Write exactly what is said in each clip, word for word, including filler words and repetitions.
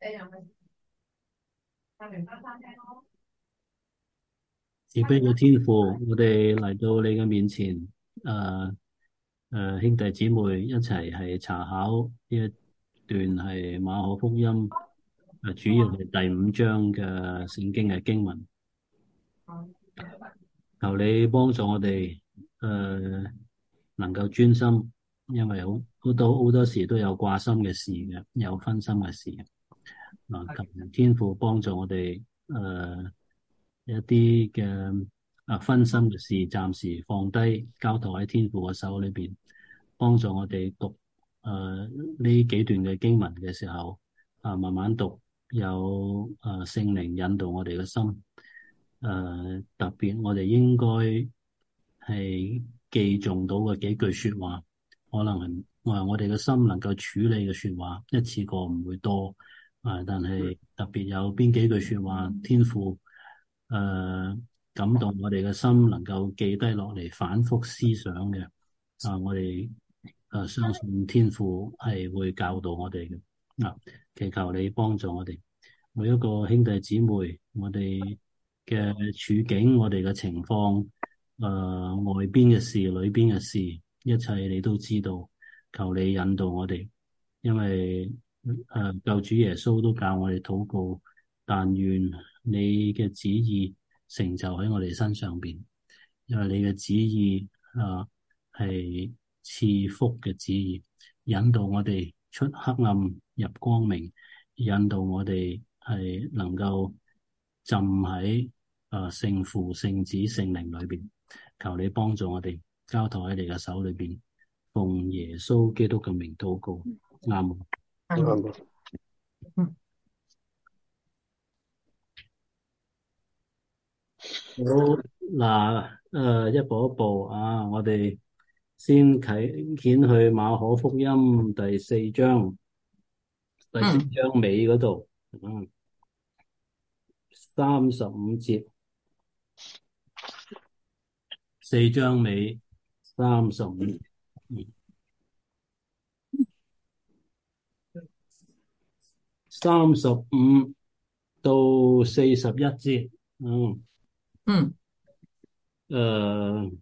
慈悲嘅天父，我哋嚟到你嘅面前，誒、呃、誒、呃，兄弟姊妹一齊係查考呢一段係馬可福音，誒、呃，主要係第五章嘅聖經嘅經文。求你幫助我哋，誒、呃，能夠專心，因為好好多好多時都有掛心嘅事嘅，有分心嘅事。嗱，求天父幫助我哋，誒、呃，一啲嘅啊分心嘅事，暫時放低，交託喺天父嘅手裏邊，幫助我哋讀誒呢幾段嘅經文嘅時候，啊慢慢讀，有誒聖靈引導我哋嘅心，誒、呃、特別我哋應該係記誦到嘅幾句說話，可能係我話我哋嘅心能夠處理嘅說話，一次過唔會多。啊！但係特別有邊幾句說話，天父誒、呃、感動我哋嘅心，能夠記低落嚟，反覆思想嘅。啊！我哋誒、呃、相信天父係會教導我哋嘅。啊！祈求你幫助我哋每一個兄弟姊妹，我哋嘅處境，我哋嘅情況，誒、呃、外邊嘅事，裏邊嘅事，一切你都知道。求你引導我哋，因為誒、呃，救主耶穌都教我哋禱告，但願你嘅旨意成就喺我哋身上邊，因為你嘅旨意啊係賜福嘅旨意，引導我哋出黑暗入光明，引導我哋係能夠浸喺誒聖父、聖子、聖靈裏邊。求你幫助我哋，交託喺你嘅手裏邊，奉耶穌基督嘅名禱告，阿門。 啱。嗯。 好，嗱，誒，一步一步啊，我哋先啟掀去馬可福音第四章，第四嗯。 章尾嗰度，嗯，三十五節，四章尾三十五節，嗯，三十五到四十一節，嗯， 嗯。 誒。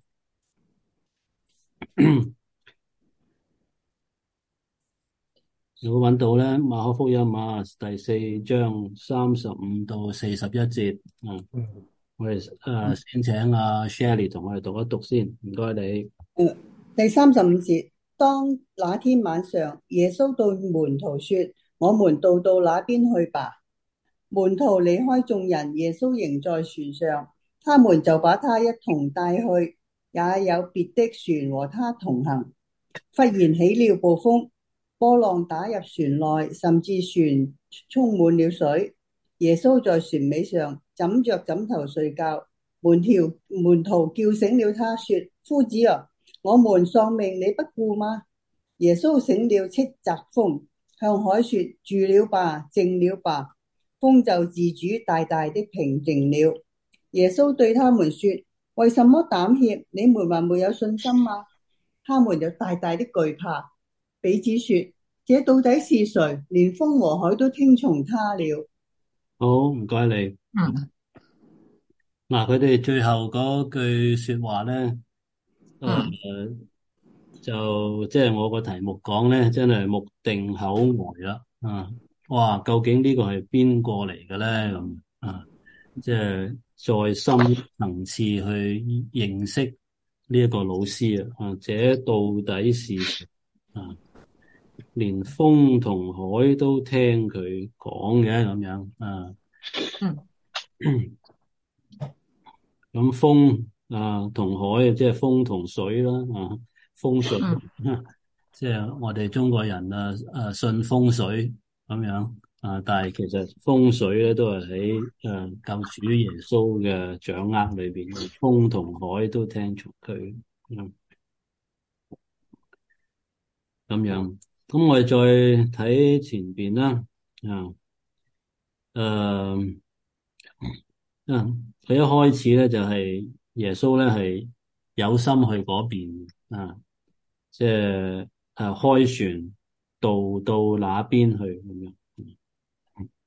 有冇揾到咧？馬可福音啊，第四章三十五到四十一節。嗯， 嗯。 我哋誒、呃、先請阿 Shelly 同我哋讀一讀先，唔該你。 嗯，第三十五節，當那天晚上，耶穌對門徒說：我們渡到那邊去吧。門徒離開眾人，耶穌仍在船上，他們就把他一同帶去，也有別的船和他同行。忽然起了暴風，波浪打入船內，甚至船充滿了水。耶穌在船尾上枕着枕頭睡覺，門條門徒叫醒了他，說：夫子啊，我們喪命，你不顧嗎？耶穌醒了，斥責風，向海說：住了吧，靜了吧。風就自主大大的平靜了。耶穌對他們說：為什麼膽怯？你們還沒有信心嗎？他們就大大的懼怕，彼此說：這到底是誰？連風和海都聽從他了。 好，唔該你。 嗯。 嗱，佢哋最後嗰句說話咧，誒、呃， 嗯。 就即係、就是、我個題目講咧，真係目定口呆啦。啊，哇，究竟呢個係邊個嚟嘅咧？咁啊，即係再深一層次去認識呢一個老師啊，啊，這到底是誰啊？連風同海都聽佢講嘅咁樣啊。 嗯。 咁風啊同海即係風同水啦，啊，風水， 嗯。 即係我哋中國人啊啊信風水咁樣啊，但係其實風水咧都係喺誒救主耶穌嘅掌握裏邊，風同海都聽從佢，嗯，咁樣。咁我哋再睇前邊啦，啊，誒。嗯，佢一開始咧就係耶穌咧係有心去嗰邊啊，即係誒開船渡到那邊去咁樣。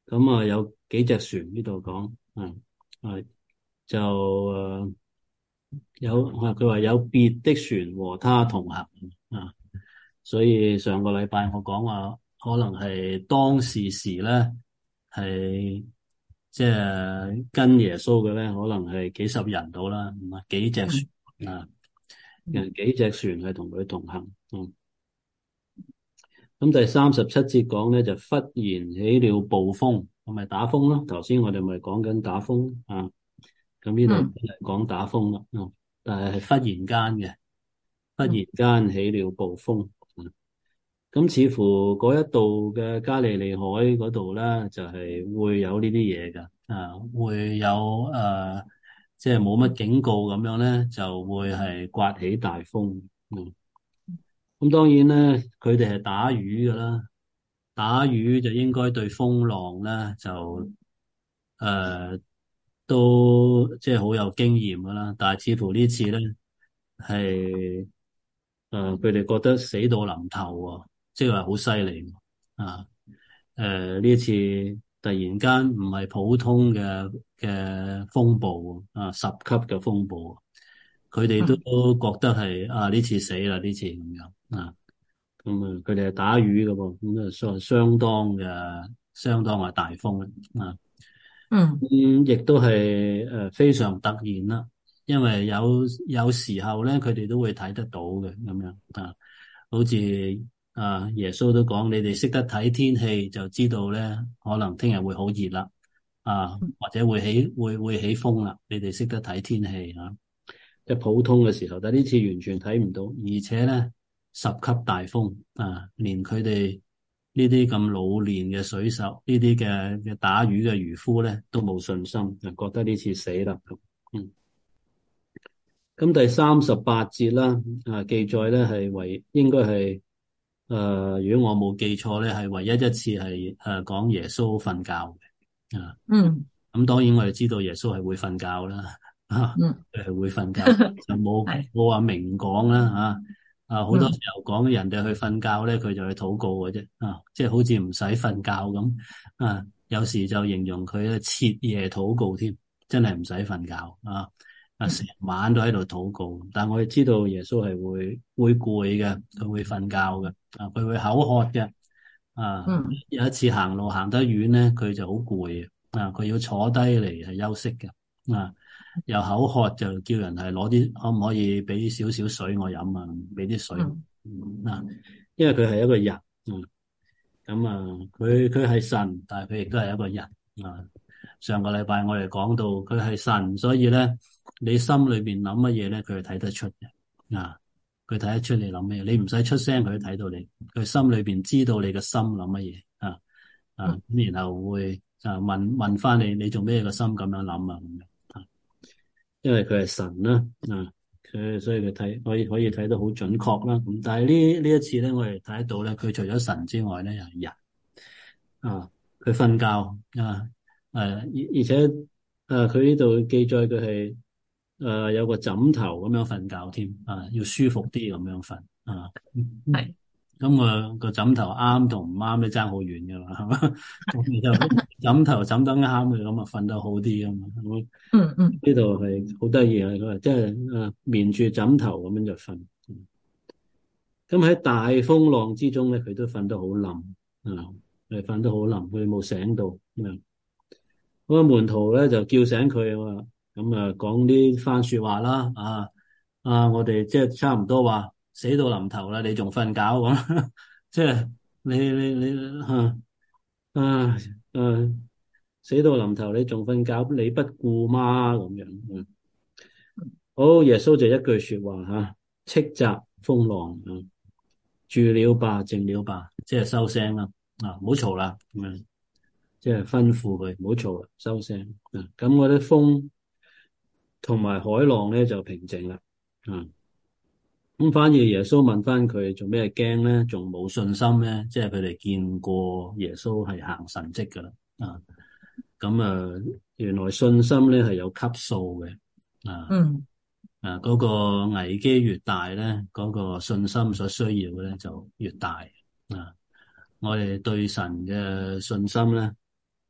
咁啊有幾隻船呢度講，嗯係就誒、呃、有啊佢話有別的船和他同行啊，所以上個禮拜我講話可能係當時時咧係即係跟耶穌嘅咧，可能係幾十人到啦，唔係幾隻嗯船啊，人幾隻船係同佢同行，嗯。咁第三十七節講咧就忽然起了暴風，咁咪打風咯。頭先我哋咪講緊打風啊，咁呢度嗯講打風啦，嗯，但係係忽然間嘅，忽然間起了暴風。嗯咁似乎嗰一度嘅加利利海嗰度咧，就係、是、會有呢啲嘢㗎，啊，會有誒，即係冇乜警告咁樣咧，就會係颳起大風。嗯，咁當然咧，佢哋係打魚㗎啦，打魚就應該對風浪咧就誒、呃、都即係好有經驗㗎啦，但係似乎呢次咧係誒佢哋覺得死到臨頭喎。即係話好犀利啊！誒呢次突然間唔係普通嘅嘅風暴啊，十級嘅風暴，佢哋都嗯覺得係啊呢次死啦呢次咁樣啊，咁啊佢哋係打魚嘅噃，咁啊相相當嘅相當係大風啊！ 嗯嗯，亦都係誒非常突然啦，因為有有時候咧，佢哋都會睇得到嘅咁樣啊，好似啊耶穌都講，你哋識得睇天氣，就知道咧，可能聽日會好熱啦，啊或者會起會會起風啦，你哋識得睇天氣啊，即係普通嘅時候，但呢次完全睇唔到，而且咧十級大風啊，連佢哋呢啲咁老練嘅水手，呢啲嘅嘅打魚嘅漁夫咧，都冇信心，就覺得呢次死啦。嗯，咁第三十八節啦，啊記載咧係唯應該係誒，如果我冇記錯咧，係唯一一次係誒講耶穌瞓覺嘅。啊， 嗯咁當然我哋知道耶穌係會瞓覺啦，啊， 嗯， 佢係會瞓覺，就冇係冇話明講啦，啊。啊，好多時嗯候講人哋去瞓覺咧，佢就去禱告嘅啫，啊，即係好似唔使瞓覺咁，啊，有時就形容佢咧徹夜禱告添，真係唔使瞓覺，啊，啊，成嗯晚都喺度禱告。但係我哋知道耶穌係會會攰嘅，佢會瞓覺嘅，啊，佢會口渴嘅，啊， 嗯有一次行路行得遠咧，佢就好攰啊，佢要坐低嚟係休息嘅，啊。又口渴就叫人係攞啲，可唔可以俾少少水我飲啊？俾啲水嗯啊，因為佢係一個人，嗯，咁啊，佢佢係神，但係佢亦都係一個人啊。上個禮拜我哋講到佢係神，所以咧你心裏邊諗乜嘢咧，佢係睇得出嘅啊。佢睇得出你諗乜嘢，你唔使出聲，佢都睇到你。佢心裏邊知道你嘅心諗乜嘢啊啊， 嗯咁然後會啊問問翻你，你做咩個心咁樣諗啊？咁樣。因為佢係神啦，啊，佢所以佢睇可以可以睇得好準確啦。咁但係呢呢一次咧，我哋睇得到咧，佢除咗神之外咧，又係人啊。佢瞓覺啊，誒而而且誒佢呢度記載佢係誒有個枕頭咁樣瞓覺添啊，要舒服啲咁樣瞓啊。 係咁我個枕頭啱同唔啱咧，爭好遠噶嘛，係嘛？咁就枕頭枕得啱嘅，咁啊瞓得好啲啊嘛。 嗯嗯呢度係好得意啊！佢話即係啊，棉住枕頭咁樣就瞓。咁喺大風浪之中咧，佢都瞓得好冧啊，係瞓得好冧，佢冇醒到。咁啊，門徒咧就叫醒佢啊，咁啊講啲番說話啦，啊啊，我哋即係差唔多話死到臨頭啦，你仲瞓覺咁，即係你你你吓啊啊，死到臨頭你仲瞓覺，你不顧嗎？咁樣。嗯好，耶穌就一句說話吓，斥責風浪啊，住了吧，靜了吧，即係收聲啦，啊，唔好嘈啦，咁樣，即係吩咐佢唔好嘈啦，收聲啊。咁嗰啲風同埋海浪咧就平靜啦，啊，咁反而耶穌問翻佢做咩驚咧，仲冇信心咧？即係佢哋見過耶穌係行神蹟噶啦，啊，咁啊，原來信心咧係有級數嘅，啊。 嗯啊，嗰個危機越大咧，嗰個信心所需要嘅咧就越大啊！我哋對神嘅信心咧，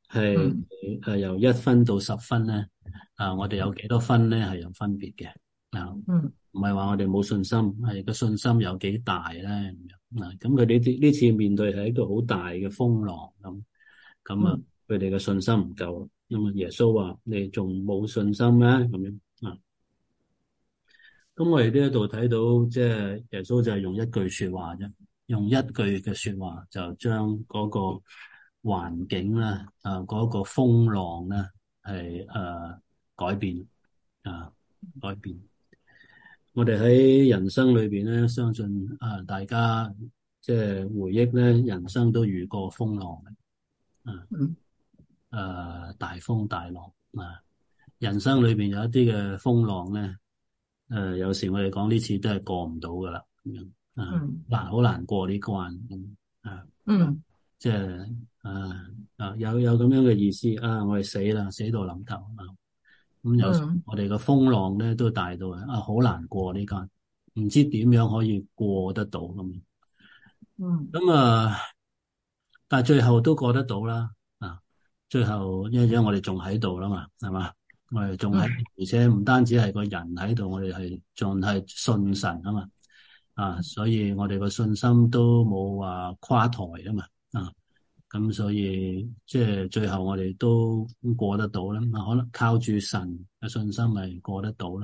係嗯誒由一分到十分咧，啊，我哋有幾多分咧係有分別嘅啊， 嗯唔係話我哋冇信心，係個信心有幾大咧咁樣啊。咁佢呢啲呢次面對係一個好大嘅風浪咁，咁啊嗯佢哋嘅信心唔夠，咁啊耶穌話你仲冇信心咩咁樣啊？咁我哋呢一度睇到，即係耶穌就係用一句說話啫，用一句嘅說話就將嗰個環境咧，啊嗰個風浪咧係誒改變啊改變。我哋喺人生裏邊咧，相信啊大家即係回憶咧，人生都遇過風浪嘅，啊嗯誒大風大浪啊。人生裏邊有一啲嘅風浪咧。誒、呃，有時我哋講呢次都係過唔到噶啦，咁樣啊， 嗯難好難過呢關，咁啊， 嗯即係啊啊，有有咁樣嘅意思啊，我哋死啦，死到臨頭啊，咁有時嗯我哋個風浪咧都大到啊，好難過呢關，唔知點樣可以過得到咁， 嗯咁啊，但係最後都過得到啦，啊，最後因為因為我哋仲喺度啦嘛，係嘛？我哋仲喺， 嗯而且唔單止係個人喺度，我哋係仲係信神啊嘛，啊，所以我哋個信心都冇話垮台啊嘛，啊，咁所以即係最後我哋都過得到啦，啊，可能靠住神嘅信心咪過得到啦。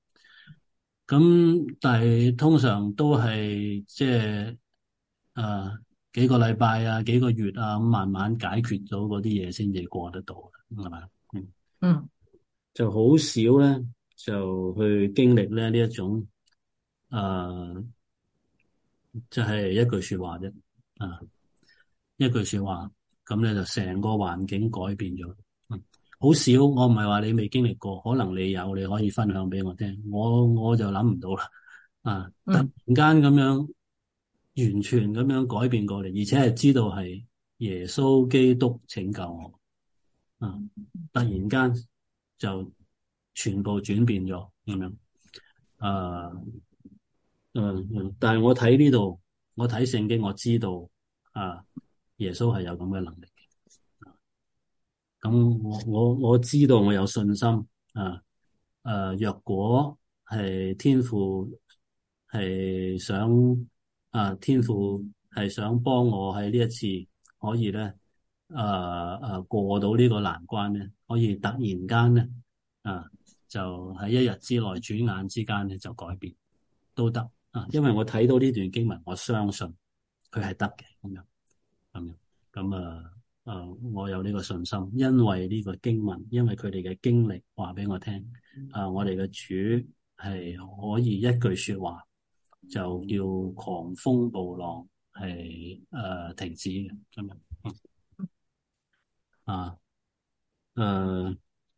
咁但係通常都係即係誒幾個禮拜啊，幾個月啊，咁慢慢解決咗嗰啲嘢先至過得到，係咪？嗯。 嗯就好少咧，就去經歷咧呢一種誒、呃，就係、是、一句說話啫，啊，一句說話，咁咧就成個環境改變咗。嗯，好少，我唔係話你未經歷過，可能你有，你可以分享俾我聽。我我就諗唔到啦，啊，突然嗯間咁樣完全咁樣改變過嚟，而且係知道係耶穌基督拯救我，啊，突然間就全部轉變咗咁樣。啊，嗯嗯，但係我睇呢度，我睇聖經，我知道啊，耶穌係有咁嘅能力嘅。咁我我我知道我有信心啊。誒、啊，若果係天父係想啊，天父係想幫我喺呢一次可以咧，誒、啊、誒、啊、過到呢個難關咧，可以突然間咧啊，就喺一日之內轉眼之間咧就改變都得啊，因為我睇到呢段經文，我相信佢係得嘅咁樣咁樣咁啊。誒、呃，我有呢個信心，因為呢個經文，因為佢哋嘅經歷話俾我聽，啊、呃，我哋嘅主係可以一句說話就叫狂風暴浪係誒、呃、停止嘅咁樣，嗯、啊，誒、呃，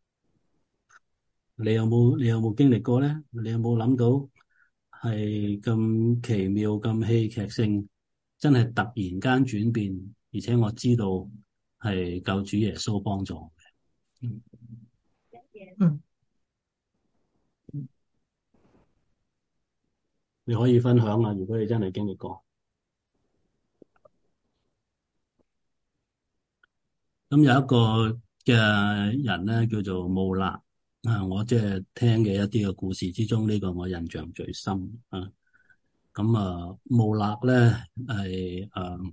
你有冇你有冇經歷過咧？你有冇諗到係咁奇妙、咁戲劇性，真係突然間轉變，而且我知道係救主耶穌幫助我嘅。嗯嗯你可以分享啊，如果你真係經歷過。咁有一個嘅人咧，叫做慕勒啊，我即係聽嘅一啲嘅故事之中，呢個我印象最深啊。咁啊，慕勒咧係誒，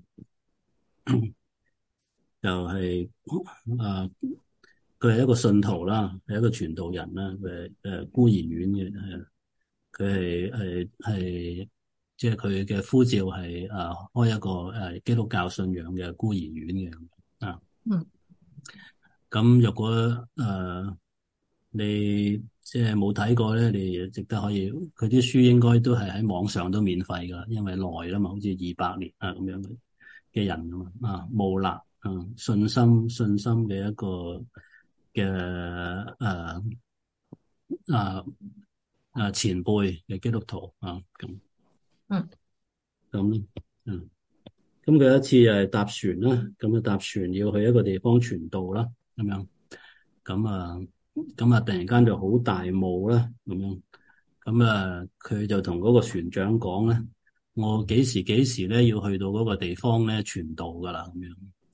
就係誒，佢係一個信徒啦，係一個傳道人啦，佢係誒孤兒院嘅，係佢係係係即係佢嘅呼召係誒開一個誒基督教信仰嘅孤兒院嘅啊。 嗯咁若果誒、呃、你即係冇睇過咧，你值得可以，佢啲書應該都係喺網上都免費噶，因為耐啦嘛，好似二百年啊咁樣嘅嘅人啊嘛啊，慕勒啊，信心信心嘅一個嘅誒啊啊前輩嘅基督徒啊咁嗯咁嗯，咁佢有一次又係搭船啦，咁啊搭船要去一個地方傳道啦，咁樣。咁啊，咁啊，突然間就好大霧啦，咁樣，咁啊，佢就同嗰個船長講咧，我幾時幾時咧要去到嗰個地方咧傳道噶啦，咁樣，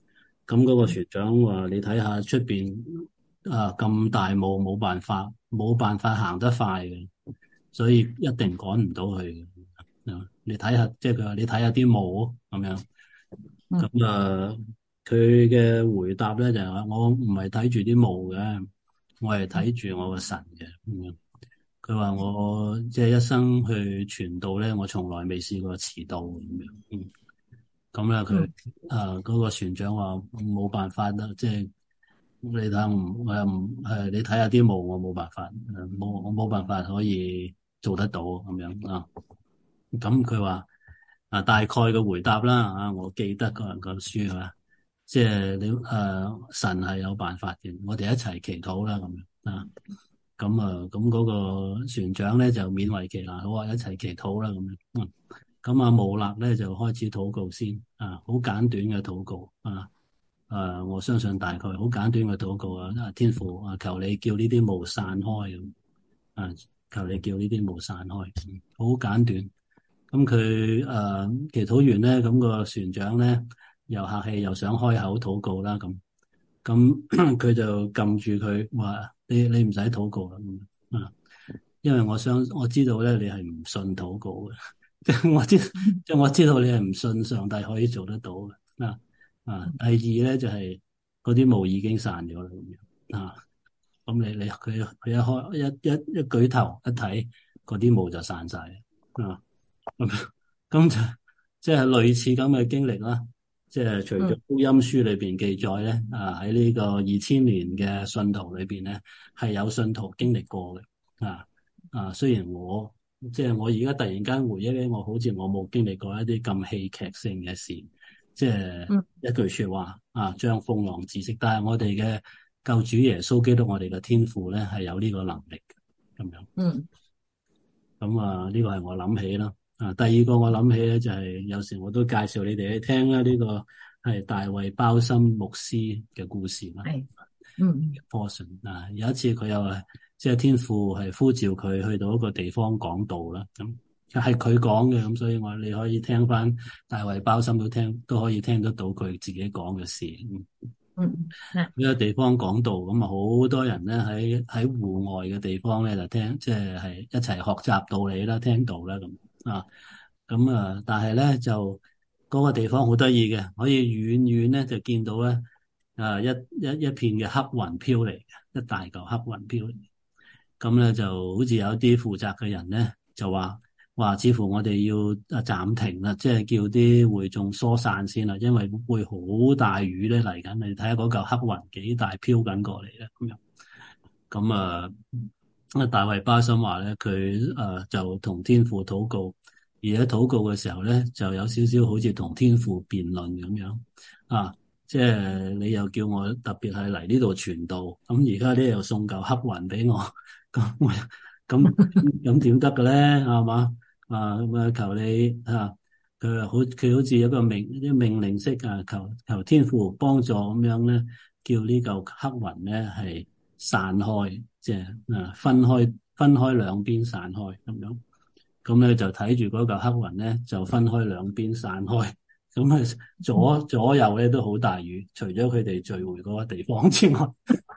咁嗰個船長話：你睇下出邊啊咁大霧，冇辦法冇辦法行得快嘅，所以一定趕唔到佢嘅。啊，你睇下，即係佢話你睇下啲霧咁樣。 嗯咁啊，佢嘅回答咧就係話：我唔係睇住啲霧嘅，我係睇住我個神嘅咁樣。佢話我即係一生去傳道咧，我從來未試過遲到咁樣。嗯，咁咧佢誒嗰個船長話冇辦法啦，即係你睇下唔我又唔誒，你睇下啲霧，我冇辦法，誒冇我冇辦法可以做得到咁樣啊。咁佢話啊，大概嘅回答啦啊，我記得個個書係即係你誒、呃、神係有辦法嘅，我哋一齊祈禱啦咁樣啊。咁啊，咁嗰個船長咧就勉為其難，好話一齊祈禱啦咁樣。嗯，咁啊慕勒咧就開始禱告先啊，好簡短嘅禱告啊。誒、啊，我相信大概好簡短嘅禱告啊。天父啊，求你叫呢啲霧散開咁啊，求你叫呢啲霧散開，好、嗯、簡短。咁佢誒祈禱完咧，咁、個船長咧又客氣又想開口禱告啦咁。咁佢就撳住佢話：你你唔使禱告啦，啊，因為我想我知道咧，你係唔信禱告嘅，即係我知即係我知道你係唔信上帝可以做得到嘅。啊啊，第二咧就係嗰啲霧已經散咗啦，咁樣啊，咁你你佢佢一開一一一舉頭一睇，嗰啲霧就散晒啊，咁咁就即係類似咁嘅經歷啦。即係除咗福音書裏邊記載咧，啊喺呢個二千年嘅信徒裏邊咧，係有信徒經歷過嘅。啊啊，雖然我即係我而家突然間回憶咧，我好似我冇經歷過一啲咁戲劇性嘅事，即係一句說話啊，將風浪止息。但係我哋嘅救主耶穌基督，我哋嘅天父咧係有呢個能力嘅，咁樣。 嗯。 咁啊，呢個係我諗起啦。啊，第二個我諗起咧就係、是、有時我都介紹你哋去聽啦，呢、這個係大衛鮑森牧師嘅故事啦。 係，嗯 portion 啊，有一次佢又係即係天父係呼召佢去到一個地方講道啦，咁係佢講嘅，咁所以我你可以聽翻大衛鮑森都聽都可以聽得到佢自己講嘅事。嗯嗯， 呢個地方講道咁啊，好多人咧喺喺戶外嘅地方咧就聽，即係係一齊學習道理啦，聽道啦咁啊。咁啊，但係咧就嗰個地方好得意嘅，可以遠遠咧就見到咧啊一一一片嘅黑雲飄嚟嘅，一大嚿黑雲飄嚟。咁咧就好似有啲負責嘅人咧就話。話似乎我哋要啊暫停啦，即係叫啲會眾疏散先啦，因為會好大雨咧嚟緊。你睇下嗰嚿黑雲幾大飄緊過嚟咧，咁樣咁啊。啊，大衛鮑森話咧，佢誒就同天父禱告，而喺禱告嘅時候咧，就有少少好似同天父辯論咁樣啊。即係你又叫我特別係嚟呢度傳道，咁而家咧又送嚿黑雲俾我，咁我咁咁點得嘅咧？係嘛？啊咁啊！求你啊，佢好佢好似有一個命啲命令式啊，求求天父幫助咁樣咧，叫呢嚿黑雲咧係散開，即係啊分開分開兩邊散開咁樣。咁咧就睇住嗰嚿黑雲咧就分開兩邊散開。咁啊左左右咧都好大雨，除咗佢哋聚會嗰個地方之外。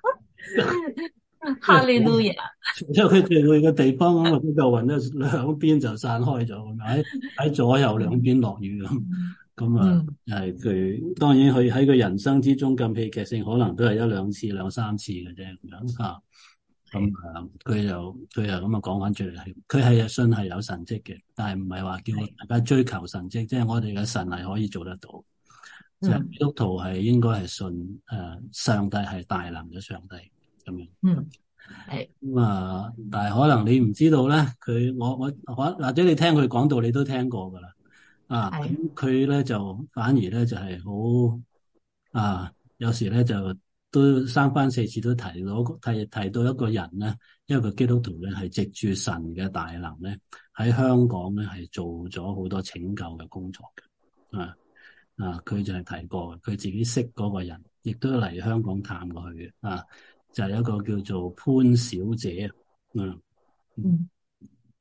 哈利路亞！ 除咗佢聚會嘅地方咁啊，嗰嚿雲咧兩邊就散開咗，喺喺左右兩邊落雨咁，咁啊係佢當然佢喺佢人生之中咁戲劇性，可能都係一兩次、兩三次嘅啫咁樣吓。咁啊，佢就佢又咁啊講翻出嚟，係佢係信係有神蹟嘅，但係唔係話叫大家追求神蹟，即係我哋嘅神係可以做得到。即係基督徒係應該係信誒、呃，上帝係大能嘅上帝咁樣。 嗯，係咁啊，但係可能你唔知道咧，佢我我或或者你聽佢講道，你都聽過噶啦。啊，咁佢咧就反而咧就係好啊，有時咧就都三番四次都提到提提到一個人咧，因為個基督徒咧係藉住神嘅大能咧喺香港咧係做咗好多拯救嘅工作嘅。啊啊，佢就係提過，佢自己識嗰個人，亦都嚟香港探過去嘅。啊，就係一個叫做潘小姐。嗯。 嗯。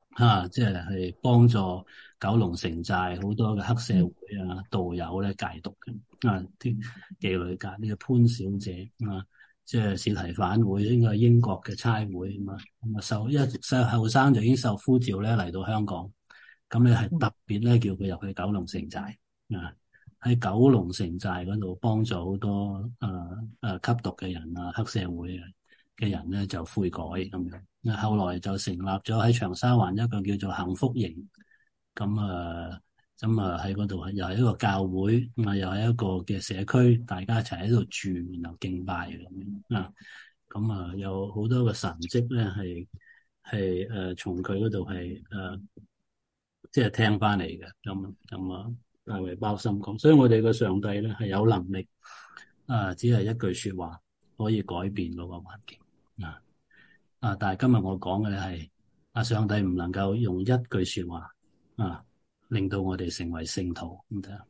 啊，即係係幫助九龍城寨好多嘅黑社嗯會啊、道友咧戒毒嘅啊，啲妓女界呢個潘小姐啊，即係司提反會應該係英國嘅差會咁啊，咁啊受一細後生就已經受呼召咧嚟到香港，咁你係嗯特別咧叫佢入去九龍城寨啊，喺九龍城寨嗰度幫助好多誒誒吸毒嘅人啊、黑社會啊嘅人咧就悔改咁樣。後來就成立咗喺長沙灣一個叫做幸福營，咁啊，咁啊喺嗰度又係一個教會，咁啊又係一個嘅社區，大家一齊喺度住，然後敬拜咁樣啊，咁啊有好多嘅神蹟咧，係係誒從佢嗰度係誒即係聽翻嚟嘅，咁咁啊大衛鮑森講，所以我哋嘅上帝咧係有能力啊，只係一句說話可以改變嗰個環境啊。啊！但係今日我講嘅咧係，啊上帝唔能夠用一句說話啊，令到我哋成為聖徒咁睇下。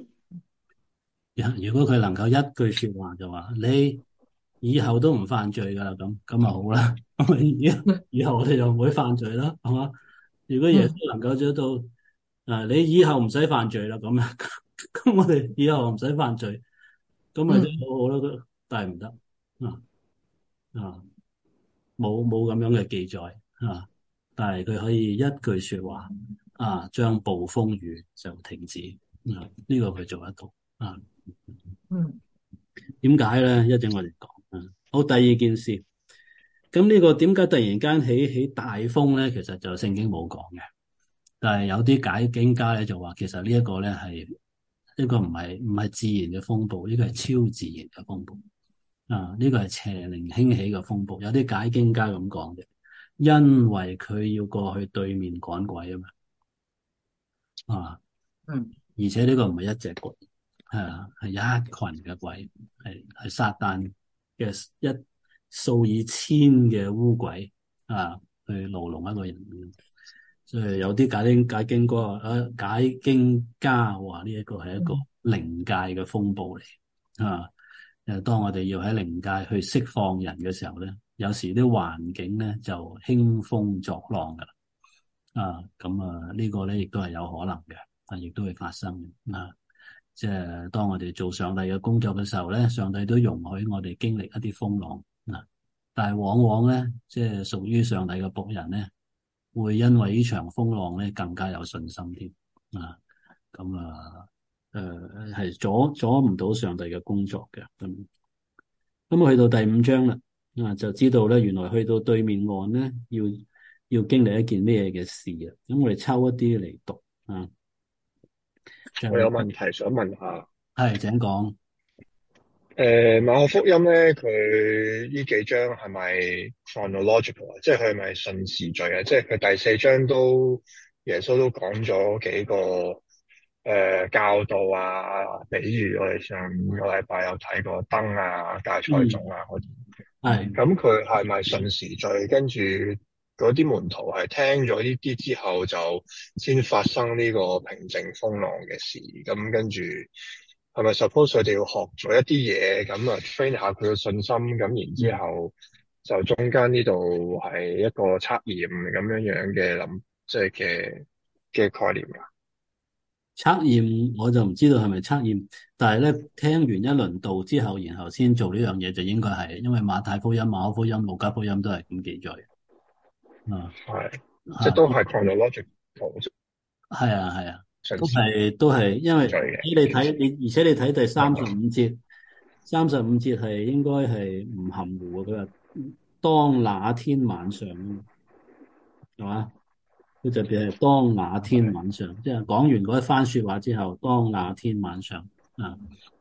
如果佢能夠一句說話就話你以後都唔犯罪噶啦，咁咁啊好啦，咁啊以以後我哋就唔會犯罪啦，係嘛？如果耶嗯穌能夠做到，啊你以後唔使犯罪啦，咁樣，咁我哋以後唔使犯罪，咁咪真係嗯好好咯。但係唔得啊啊！冇冇咁樣嘅記載啊，但係佢可以一句說話啊，將暴風雨就停止啊，呢個佢做得到啊。 嗯點解咧？一陣我哋講啊。好，第二件事，咁呢個點解突然間起起大風咧？其實就聖經冇講嘅，但係有啲解經家咧就話，其實呢一個咧係呢個唔係唔係自然嘅風暴，呢個係超自然嘅風暴。啊！呢個係邪靈興起嘅風暴，有啲解經家咁講嘅，因為佢要過去對面趕鬼啊嘛，啊！ 嗯而且呢個唔係一隻鬼，係啊，係一群嘅鬼，係係撒旦嘅一數以千嘅污鬼啊，去牢籠一個人。所以有啲解經解經哥啊，解經家話呢一個係一個嗯靈界嘅風暴嚟啊。誒，當我哋要喺靈界去釋放人嘅時候咧，有時啲環境咧就興風作浪噶啦，啊，咁啊呢個咧亦都係有可能嘅，啊，亦都會發生嘅，啊，即係當我哋做上帝嘅工作嘅時候咧，上帝都容許我哋經歷一啲風浪，啊，但係往往咧，即係屬於上帝嘅僕人咧，會因為呢場風浪咧更加有信心添，啊，咁啊。誒，係、呃、阻阻唔到上帝嘅工作嘅，咁咁我去到第五章啦，啊，就知道咧，原來去到對面岸咧，要要經歷一件咩嘅事啊？咁我哋抽一啲嚟讀啊，就我有問題想問下， 係請講。 誒，馬可福音咧，佢呢幾章係咪 chronological 啊？即係佢係咪順時序啊？即係佢第四章都耶穌都講咗幾個誒、呃、教導啊，比如我哋上個禮拜有睇過燈啊、芥菜種啊嗰啲。 係咁佢係咪順時序？跟住嗰啲門徒係聽咗呢啲之後，就先發生呢個平靜風浪嘅事。咁跟住係咪 suppose 佢哋要學咗一啲嘢，咁啊 train 下佢嘅信心，咁然之後就中間呢度係一個測驗咁樣樣嘅諗，即係嘅嘅概念啊？ 測驗我就唔知道係咪測驗，但係咧聽完一輪道之後，然後先做呢樣嘢就應該係，因為馬太福音、馬可福音、路加福音都係咁記載啊， 係，即係啊， 都係 chronological 係啊係啊，都順時係都係，因為序嘅。 你睇你，而且你睇第三十五節，三十五節係應該係唔含糊嘅。佢話當那天晚上係嘛？佢就變係當那天晚上，即係講完嗰一番說話之後，當那天晚上啊。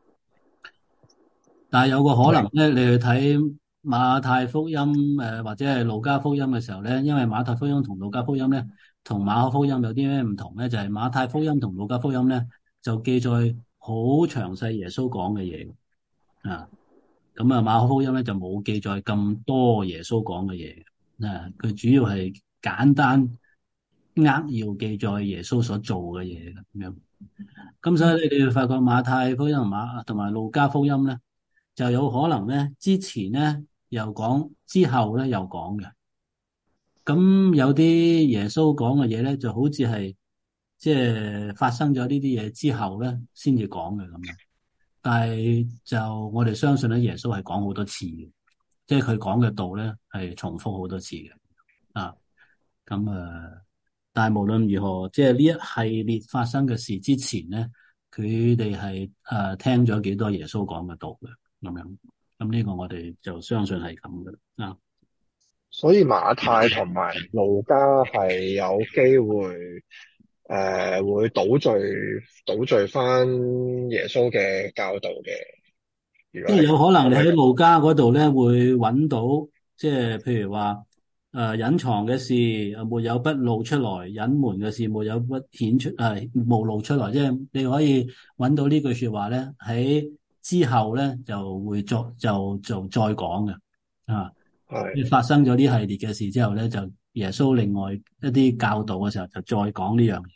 但係有個可能咧，你去睇馬太福音誒、呃，或者係路加福音嘅時候咧，因為馬太福音同路加福音咧，同馬可福音有啲咩唔同咧？就係、是、馬太福音同路加福音咧，就記載好詳細耶穌講嘅嘢啊。咁啊，馬可福音咧就冇記載咁多耶穌講嘅嘢啊。佢主要係簡單扼要記載耶穌所做嘅嘢咁樣。咁所以你哋會發覺馬太福音同馬同埋路加福音咧，就有可能咧，之前咧又講，之後咧又講嘅， 咁有啲耶穌講嘅嘢咧，就好似係即係發生咗呢啲嘢之後咧，先至講嘅咁樣。但係就我哋相信咧，耶穌係講好多次嘅，即係佢講嘅道咧係重複好多次嘅啊。咁啊，但係無論如何，即係呢一系列發生嘅事之前咧，佢哋係誒聽咗幾多耶穌講嘅道嘅咁樣。咁呢個我哋就相信係咁嘅啦啊。 所以馬太同埋路加係有機會誒、呃、會倒敘倒敘翻耶穌嘅教導嘅。如果係即係有可能你喺係咪咁？ 路加嗰度咧會揾到，即係譬如話誒隱藏嘅事誒沒有不露出來，隱瞞嘅事沒有不顯出誒冇露出來，即係你可以揾到呢句說話咧喺之後咧就會作就就再講嘅啊。 係。 發生咗呢系列嘅事之後咧，就耶穌另外一啲教導嘅時候就再講呢樣嘢。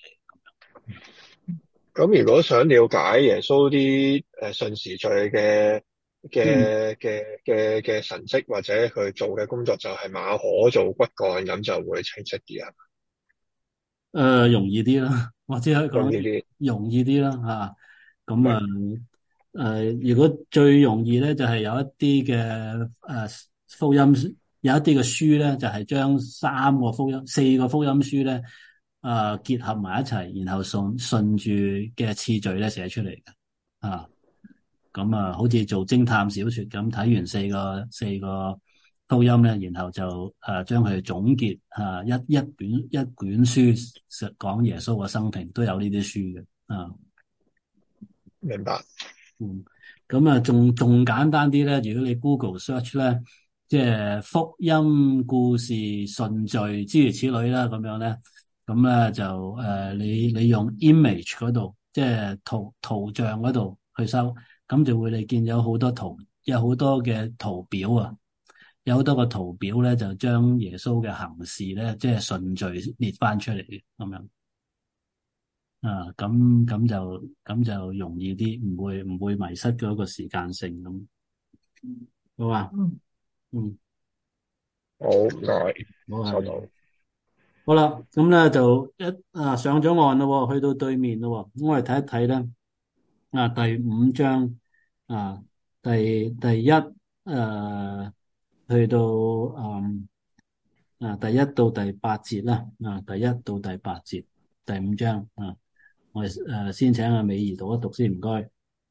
咁如果想了解耶穌啲誒順時序嘅嗯。 嘅嘅嘅嘅神蹟或者佢做嘅工作，就係馬可做骨幹，咁就會清晰啲啊， 誒、呃，容易啲啦，或者可以講容易啲。 容易啲啦吓。咁啊， 明誒、如果最容易咧，就係、是、有一啲嘅誒福音，有一啲嘅書咧，就係、是、將三個福音、四個福音書咧，誒、呃、結合埋一齊，然後順順住嘅次序咧寫出嚟嘅啊。咁啊，好似做偵探小說咁，睇完四個四個福音咧，然後就誒將佢總結啊，一一卷一卷書實講耶穌嘅生平，都有呢啲書嘅啊。 明白。 嗯，咁啊，仲仲簡單啲咧，如果你 Google search 咧，即係福音故事順序諸如此類啦，咁樣咧，咁咧就誒、呃，你你用 image 嗰度，即係圖圖像嗰度去搜，咁就會你見有好多圖，有好多嘅圖表啊，有好多個圖表咧，就將耶穌嘅行事咧，即係順序列翻出嚟嘅，咁樣。啊，咁咁就咁就容易啲，唔會唔會迷失咗個時間性咁，好嘛？ 嗯嗯， 好，唔該， 好係， 收到。 好啦，咁咧就一啊上咗岸咯，去到對面咯，咁我哋睇一睇咧，啊第五章啊第第一誒、啊、去到嗯啊第一到第八節啦，啊第一到第八節第五章啊，我哋誒先請阿美儀讀一讀先，唔該。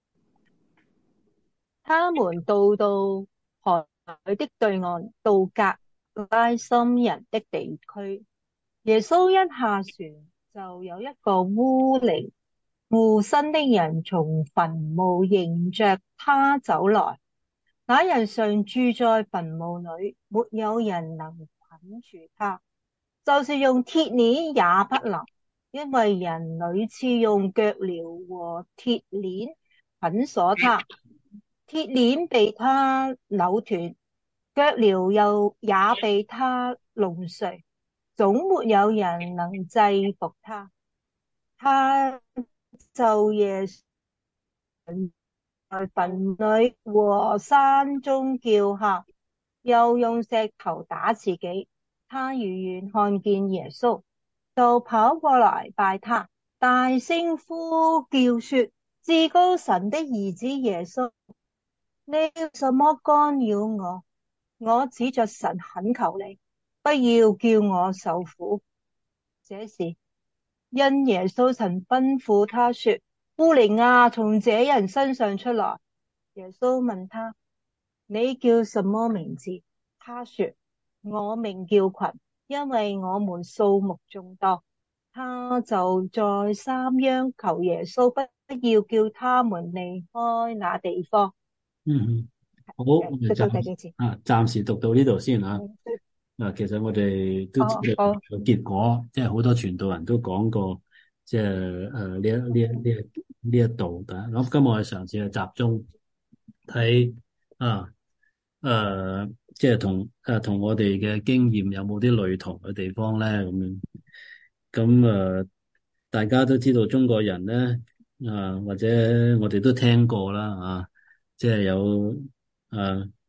他們到到海的對岸，到格拉森人的地區。耶穌一下船，就有一個烏靈附身的人從墳墓迎着他走來。那人常住在墳墓裏，沒有人能捆住他，就是用鐵鏈也不能，因為人屢次用腳鐐和鐵鏈捆鎖他，鐵鏈被他扭斷，腳鐐又也被他弄碎，總沒有人能制服他。他就夜在墳裏和山中叫喊，又用石頭打自己。他遠遠看見耶穌，就跑過來拜他，大聲呼叫說：至高神的兒子耶穌，你要什麼干擾我？我指着神懇求你，不要叫我受苦。這時，因耶穌曾吩咐他說：烏靈啊，從這人身上出來。耶穌問他：你叫什麼名字？他說：我名叫群，因為我們數目眾多。他就再三央求耶穌不要叫他們離開那地方。 嗯嗯，好，我哋讀到第暫幾節？ 啊，暫時讀到呢度先啊。 嗯嗱，其實我哋都知道好好個結果，即係好多傳道人都講過，即係誒呢一呢一呢一呢一度嘅。咁今日我哋嘗試去集中睇啊誒，即係同誒同我哋嘅經驗有冇啲類同嘅地方咧？咁樣咁誒，大家都知道中國人咧啊，或者我哋都聽過啦啊，即係有誒。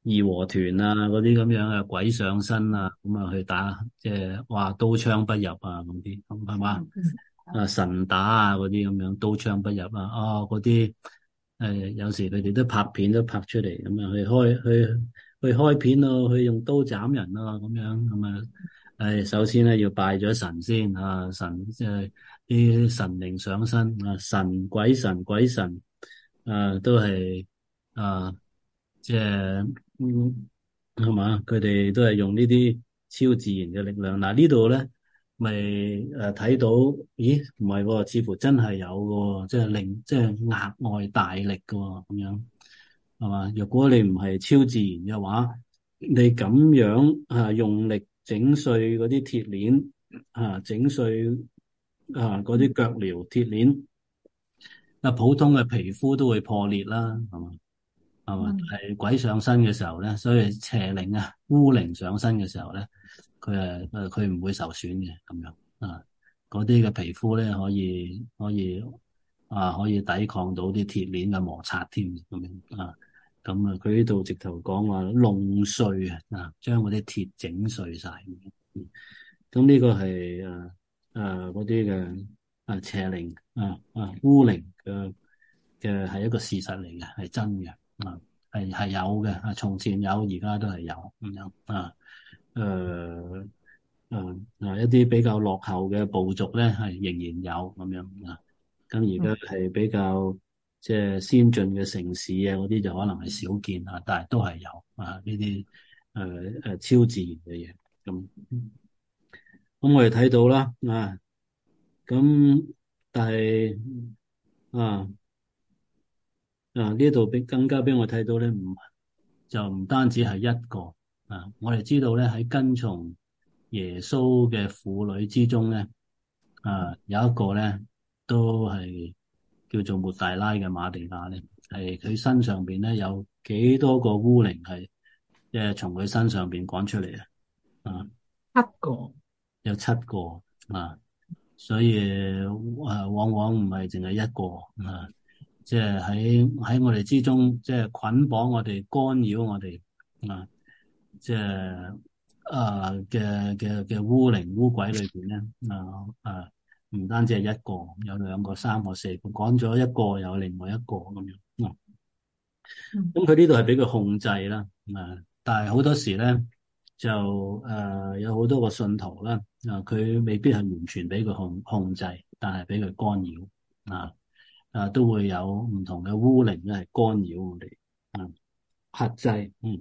義和團啊嗰啲咁樣嘅鬼上身啊，咁啊去打，即係話刀槍不入啊咁啲，咁係嘛？啊神打啊嗰啲咁樣刀槍不入啊，啊嗰啲誒有時佢哋都拍片都拍出嚟，咁樣去開去去開片咯，去用刀斬人咯咁樣，咁啊誒首先咧要拜咗神先啊，神即係啲神靈上身啊，神鬼神鬼神啊都係啊即係嗯係嘛，佢哋都係用呢啲超自然嘅力量。嗱呢度咧。咪誒睇到，咦唔係喎，似乎真係有嘅，即係令即係額外大力嘅咁樣，係嘛？如果你唔係超自然嘅話，你咁樣啊用力整碎嗰啲鐵鏈啊，整碎啊嗰啲腳鐐鐵鏈，啊普通嘅皮膚都會破裂啦，係嘛？係嘛？係鬼上身嘅時候咧，所以邪靈啊、污靈上身嘅時候咧。佢誒誒，佢唔會受損嘅咁樣啊，嗰啲嘅皮膚咧可以可以啊，可以抵抗到啲鐵鏈嘅摩擦添咁樣啊，咁啊，佢呢度直頭講話弄碎啊，啊，將嗰啲鐵整碎晒。咁呢個係誒誒嗰啲嘅啊邪靈啊啊污靈嘅嘅係一個事實嚟嘅，係真嘅啊，係係有嘅啊，從前有，而家都係有咁樣啊。誒誒嗱，一啲比較落後嘅部族咧，係仍然有咁樣啊。咁而家係比較即係先進嘅城市啊，嗰啲就可能係少見啊，但係都係有啊呢啲誒誒超自然嘅嘢。咁咁我哋睇到啦啊，咁但係啊啊呢度俾更加俾我睇到咧，唔就唔單止係一個。啊！我哋知道咧，喺跟從耶穌嘅婦女之中咧，啊有一個咧都係叫做抹大拉嘅馬利亞咧，係佢身上邊咧有幾多個污靈係即係從佢身上邊趕出嚟啊！啊， 七個有七個啊，所以誒、啊、往往唔係淨係一個啊，即係喺喺我哋之中，即係捆綁我哋、干擾我哋啊。即係啊嘅嘅嘅污靈污鬼裏邊咧，啊啊唔單止係一個，有兩個、三個、四個，講咗一個有另外一個咁樣。咁佢呢度係俾佢控制啦，啊！但係好多時咧就誒、啊、有好多個信徒啦，啊佢未必係完全俾佢控控制，但係俾佢干擾啊啊都會有唔同嘅污靈咧係干擾我哋啊克制嗯。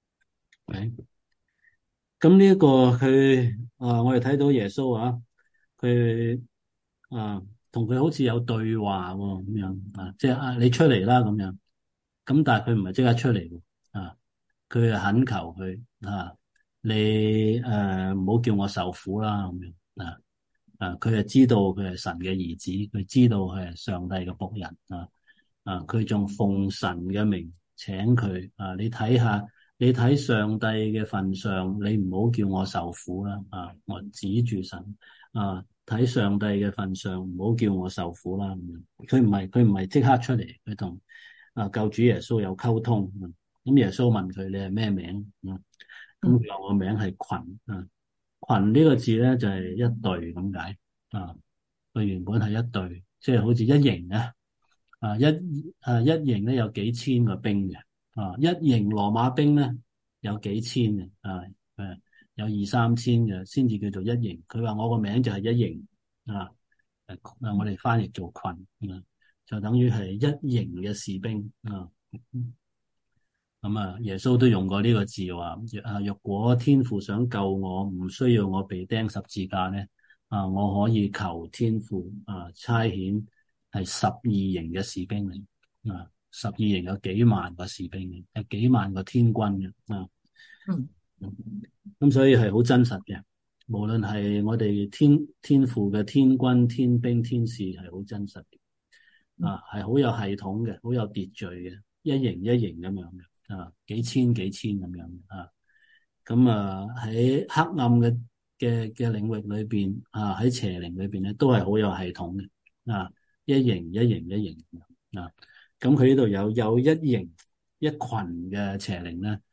咁呢一個佢啊，我哋睇到耶穌啊，佢啊同佢好似有對話喎，咁樣啊，即係啊你出嚟啦咁樣，咁但係佢唔係即刻出嚟喎，啊，佢係懇求佢啊，你誒唔好叫我受苦啦咁樣啊，啊佢係知道佢係神嘅兒子，佢知道佢係上帝嘅僕人啊，啊佢仲奉神嘅名請佢啊，你睇下。你睇上帝嘅份上，你唔好叫我受苦啦！啊，我指住神啊，睇上帝嘅份上，唔好叫我受苦啦！咁樣，佢唔係佢唔係即刻出嚟，佢同啊救主耶穌有溝通。咁、啊、耶穌問佢：你係咩名？咁佢話我名係群啊。群呢個字咧就係、是、一隊咁解啊。佢原本係一隊，即係好似一營啊。啊一啊一營咧有幾千個兵嘅。啊，一營羅馬兵咧有幾千嘅，啊誒有二三千嘅先至叫做一營。佢話我個名就係一營啊，誒啊我哋翻譯做群啊，就等於係一營嘅士兵啊。咁啊，耶穌都用過呢個字話啊，若果天父想救我，唔需要我被釘十字架咧，啊我可以求天父啊差遣係十二營嘅士兵嚟啊。十二營有幾萬個士兵嘅，有幾萬個天軍嘅啊。嗯，咁所以係好真實嘅。無論係我哋天天父嘅天軍、天兵、天使，係好真實嘅啊，係好有系統嘅，好有秩序嘅，一營一營咁樣嘅啊，幾千幾千咁樣啊。咁啊喺黑暗嘅嘅嘅領域裏邊啊，喺邪靈裏邊咧，都係好有系統嘅啊，一營一營一營啊。咁佢呢度有有一營一群嘅邪靈咧，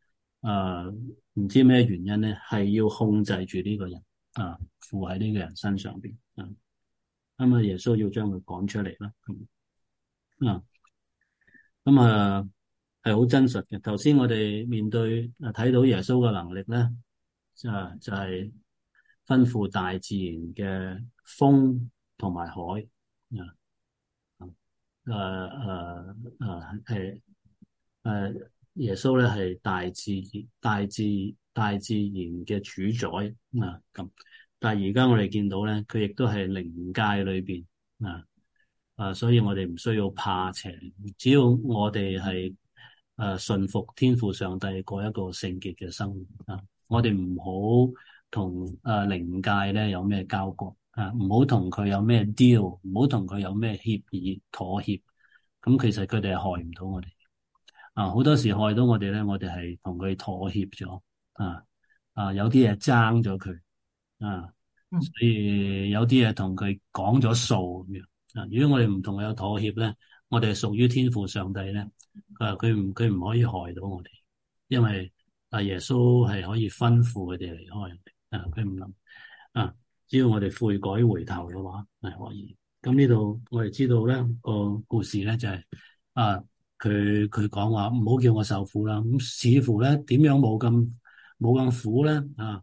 誒唔知咩原因咧，係要控制住呢個人啊，附喺呢個人身上邊啊，咁啊耶穌要將佢趕出嚟啦，咁啊咁啊係好真實嘅。頭先我哋面對啊睇到耶穌嘅能力咧，啊就係吩咐大自然嘅風同埋海啊。誒誒誒係誒耶穌咧係大自然大自大自然嘅主宰啊咁，但係而家我哋見到咧，佢亦都係靈界裏邊啊啊，所以我哋唔需要怕邪，只要我哋係誒順服天父上帝過一個聖潔嘅生活啊，我哋唔好同誒靈界咧有咩交割。啊，唔好同佢有咩 deal，唔好同佢有咩協議妥協，咁其實佢哋係害唔到我哋。啊，好多時害到我哋咧，我哋係同佢妥協咗，啊啊，有啲嘢爭咗佢，啊，所以有啲嘢同佢講咗數咁樣。啊，如果我哋唔同佢有妥協咧，我哋係屬於天父上帝咧，啊，佢唔佢唔可以害到我哋，因為啊耶穌係可以吩咐佢哋離開，啊，佢唔能啊。只要我哋悔改回頭嘅話，係可以。咁呢度我哋知道咧個故事咧就係、是、啊，佢佢講話唔好叫我受苦啦。咁似乎咧點樣冇咁冇咁苦咧啊？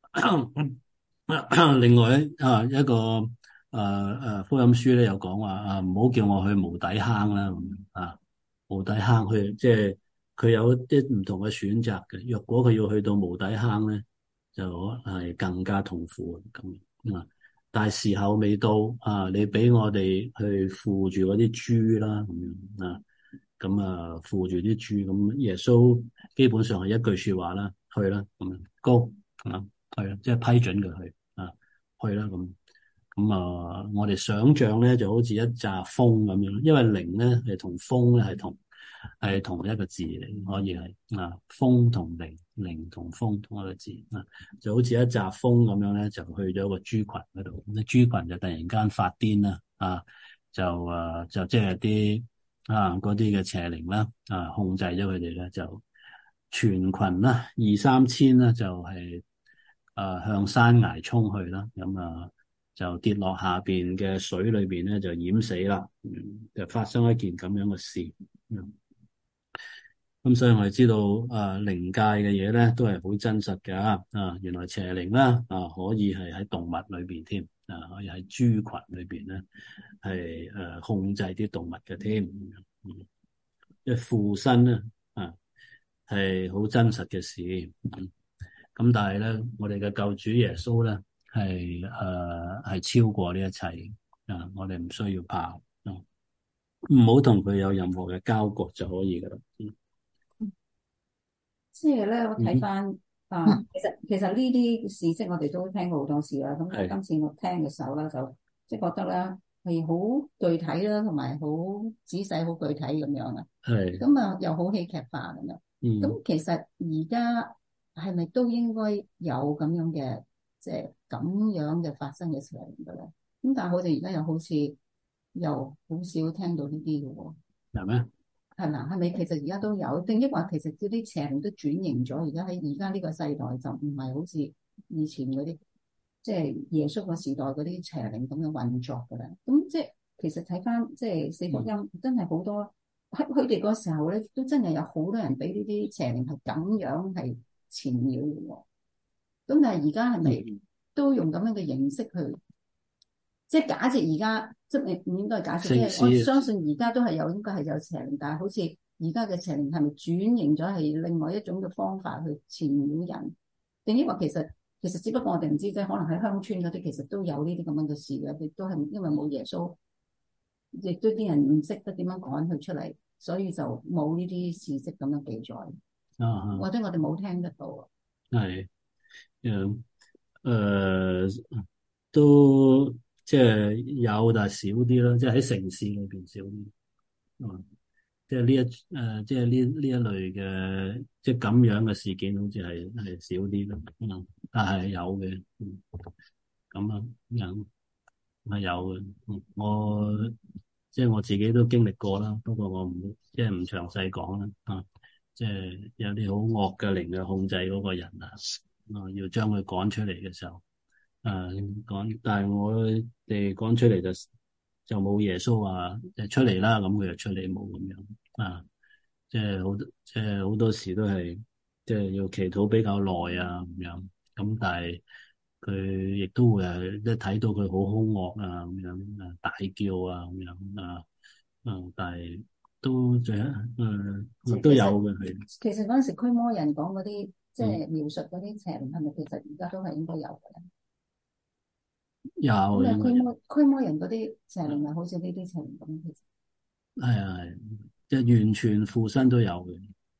另外啊一個誒誒、啊、福音書咧有講話啊，唔好叫我去無底坑啦咁啊，無底坑去即係佢有一啲唔同嘅選擇嘅。若果佢要去到無底坑咧，就係更加痛苦咁。啊！但係時候未到啊！你俾我哋去扶住嗰啲豬啦，咁樣啊，咁啊扶住啲豬，咁耶穌基本上係一句說話啦，去啦，咁高啊，係啊，即係批准佢去啊，去啦，咁咁啊，我哋想象咧就好似一紮風咁樣，因為靈咧係同風咧係同係同一個字嚟，可以係啊，風同靈，靈同風同一個字啊，就好似一紮風咁樣咧，就去咗個豬群嗰度，咁啲豬群就突然間發癲啦，啊，就啊就即係啲啊嗰啲嘅邪靈啦，啊控制咗佢哋咧，就全群啦，二三千啦，就係、是、啊向山崖衝去啦，咁啊就跌落下邊嘅水裏邊咧，就淹死啦，嗯，就發生一件咁樣嘅事。嗯咁所以我哋知道，啊靈界嘅嘢咧都係好真實嘅啊！原來邪靈啦，啊可以係喺動物裏邊添，啊可以喺豬群裏邊咧係誒控制啲動物嘅添，嗯，即係附身咧啊係好真實嘅事。咁、嗯、但係咧，我哋嘅救主耶穌咧係誒係超過呢一切啊！我哋唔需要怕啊，唔好同佢有任何嘅交割就可以噶啦。嗯即係咧，我睇翻啊，其實其實呢啲事蹟我哋都聽過好多次啦。咁我今次我聽嘅時候咧，就即係覺得咧係好具體啦，同埋好仔細、好具體咁樣啊。係。咁啊，又好戲劇化咁樣。嗯。咁其實而家係咪都應該有咁樣嘅，即係咁樣嘅發生嘅事嚟嘅咧？咁但係我哋而家又好似又好少聽到呢啲嘅喎。 係咩？ 係嘛？係咪其實而家都有？定抑或其實嗰啲邪靈都轉型咗？而家喺而家呢個世代就唔係好似以前嗰啲，即係耶穌個時代嗰啲邪靈咁樣運作㗎啦。咁即係其實睇翻即係四福音，嗯、真係好多喺佢哋嗰時候咧，都真係有好多人俾呢啲邪靈係咁樣係纏繞嘅喎。咁但係而家係咪都用咁樣嘅形式去？即係假設而家，即係唔應該係假設，即係我相信而家都係有，應該係有邪靈，但係好似而家嘅邪靈係咪轉型咗係另外一種嘅方法去纏繞人？定抑或其實其實只不過我哋唔知啫，可能喺鄉村嗰啲其實都有呢啲咁樣嘅事嘅，亦都係因為冇耶穌，亦都啲人唔識得點樣趕佢出嚟，所以就冇呢啲事蹟咁樣記載，啊、或者我哋冇聽得到。 係，誒，誒，都。即係有，但係少啲咯。即係喺城市裏邊少啲。嗯，即係呢一誒、呃，即係呢呢一類嘅，即係咁樣嘅事件，好似係係少啲咯。嗯，但係有嘅。嗯，咁啊，有係有嘅。嗯，我即係我自己都經歷過啦。不過我唔即係唔詳細講啦。啊， 即係有啲好惡嘅靈去控制嗰個人啊，啊要將佢趕出嚟嘅時候，誒趕，但係我哋趕出嚟就就冇耶穌話誒出嚟啦，咁佢就出嚟冇咁樣啊，即係好多即係好多時都係即係要祈禱比較耐啊咁樣，咁但係佢亦都會係一睇到佢好兇惡啊咁樣啊大叫啊咁樣啊，嗯，但係都最誒、嗯、都有嘅係。 其實嗰陣時驅魔人講嗰啲即係嗯描述嗰啲邪靈係咪其實而家都係應該有嘅咧？ 有咁啊應該驅魔驅魔人嗰啲邪靈咪好似呢啲邪靈咁，其實係啊係，即係完全附身都有嘅，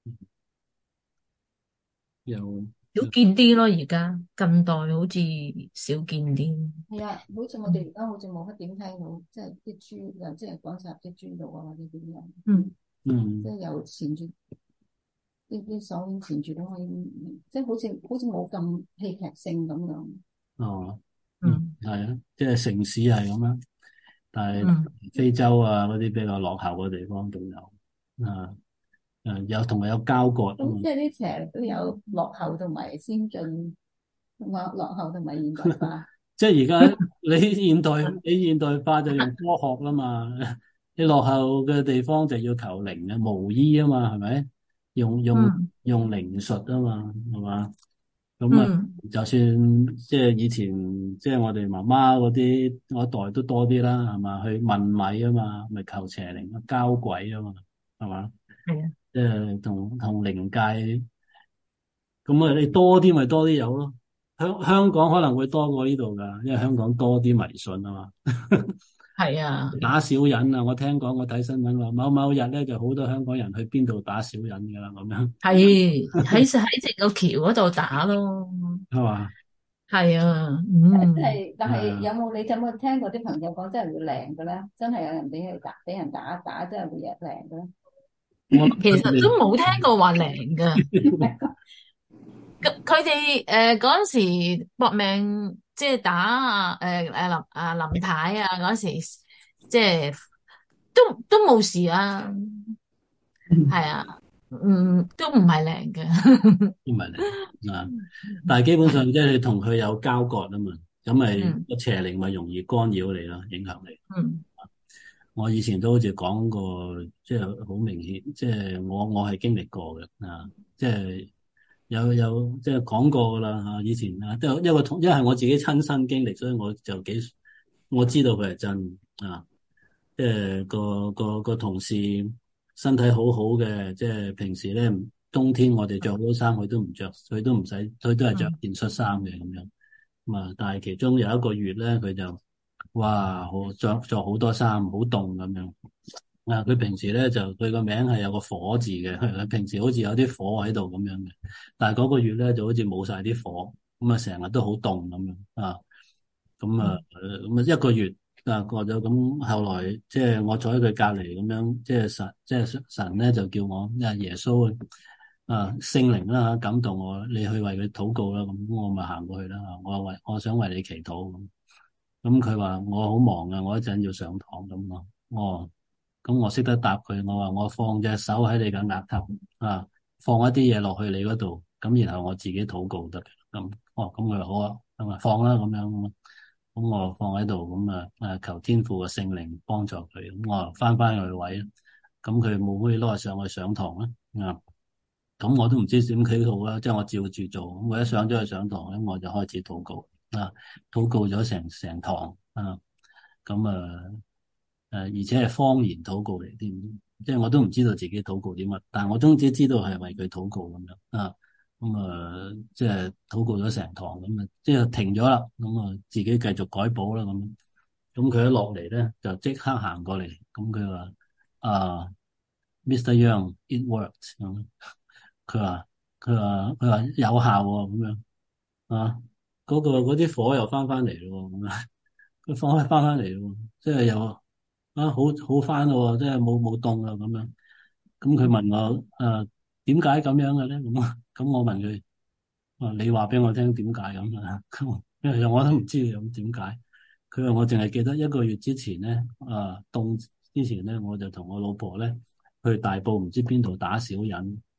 有少見啲咯，而家近代好似少見啲。 係啊，好似我哋而家好似冇乜點聽到，即係啲豬又即係講晒啲豬肉啊或者點樣， 嗯嗯即係又纏住啲啲手鏈纏住都可以，即係好似好似冇咁戲劇性咁樣。 哦嗯嗯係啊，即係城市係咁樣，但係嗯非洲啊嗰啲比較落後嘅地方都有啊，誒有同埋有交割啊嘛。 咁即係啲邪靈都有落後同埋先進，同埋落後同埋現代化。 即係而家你現代你現代化就用科學啦嘛，你落後嘅地方就要求靈啊無醫啊嘛，係咪？用用嗯用靈術啊嘛，係嘛？咁啊， 嗯就算即係以前即係我哋媽媽嗰啲嗰一代都多啲啦，係嘛？去問米啊嘛，咪求邪靈啊，交鬼啊嘛，係嘛？ 係啊即係同同靈界，咁啊你多啲咪多啲有咯。香香港可能會多過呢度噶，因為香港多啲迷信啊嘛。 係啊打小人啊，我聽講我睇新聞話，某某日咧就好多香港人去邊度打小人噶啦，咁樣係喺喺直個橋嗰度打咯。 係嘛？ 係啊， 即嗯係，但係有誒冇你有冇聽過啲朋友講真係會靈嘅咧？真係有人俾佢打，俾人打打，真係會靈嘅咧？ 我諗其實都佢哋冇聽過話靈噶。咁佢哋誒嗰陣時搏命即係打啊誒誒林啊林太啊嗰時，即係都都冇事啊，係啊，嗯，都唔係靈嘅。 唔係嚟啊，但係基本上即係你同佢有交割啊嘛，咁咪嗯個邪靈咪容易干擾你咯，影響你。 嗯我以前都好似講過，即係好明顯，即係我我係經歷過嘅啊，即係有有即係講過噶啦吓，以前啊，即係因為同因為我自己親身經歷，所以我就幾我知道佢係真啊，即係個個個同事身體好好嘅，即係平時咧冬天我哋着好多衫，佢都唔着，佢都唔使，佢都係着嗯件恤衫嘅咁樣。咁啊，但係其中有一個月咧，佢就哇，好着着好多衫，好凍咁樣。啊，佢平時咧就佢個名係有個火字嘅，佢平時好似有啲火喺度咁樣嘅，但係嗰個月咧就好似冇晒啲火，咁啊成日都好凍咁樣啊。咁啊，咁啊一個月啊過咗，咁後來即係我坐喺佢隔籬咁樣，即係神，即係神咧就叫我，因為耶穌啊聖靈啦感動我，你去為佢禱告啦，咁我咪行過去啦。我為我想為你祈禱咁，咁佢話我好忙啊，我一陣要上堂咁咯。哦，咁我識得答佢，我話我放隻手喺你嘅額頭啊，放一啲嘢落去你嗰度，咁然後我自己禱告得嘅。咁哦，咁佢話好啊，咁啊放啦咁樣。咁我放喺度，咁啊誒求天父嘅聖靈幫助佢，咁我翻翻去位，咁佢冇可以攞上去上堂啦，啊，咁我都唔知點祈禱啦，即係我照住做，咁我一上咗去上堂咧，我就開始禱告，啊，禱告咗成成堂，啊，咁啊誒，而且係方言禱告嚟添，即係我都唔知道自己禱告啲乜，但係我總之知道係為佢禱告咁樣，啊。咁啊、嗯，即係禱告咗成堂咁啊，即係停咗啦。咁啊，自己繼續改補啦。咁，咁佢一落嚟咧，就即刻行過嚟。咁佢話：啊，Mister Young，it worked。咁，佢話佢話佢話有效喎。咁樣啊，嗰、嗰個嗰啲火又翻翻嚟咯。咁啊，佢放開翻翻嚟咯，即係又啊好好翻咯，即係冇冇凍啦咁樣。咁佢問我誒點解咁樣嘅咧？咁啊，咁我問佢。啊！你話俾我聽點解咁啊？因為我都唔知咁點解。佢話我淨係記得一個月之前咧，啊凍之前咧，我就同我老婆咧去大埔唔知邊度打小人，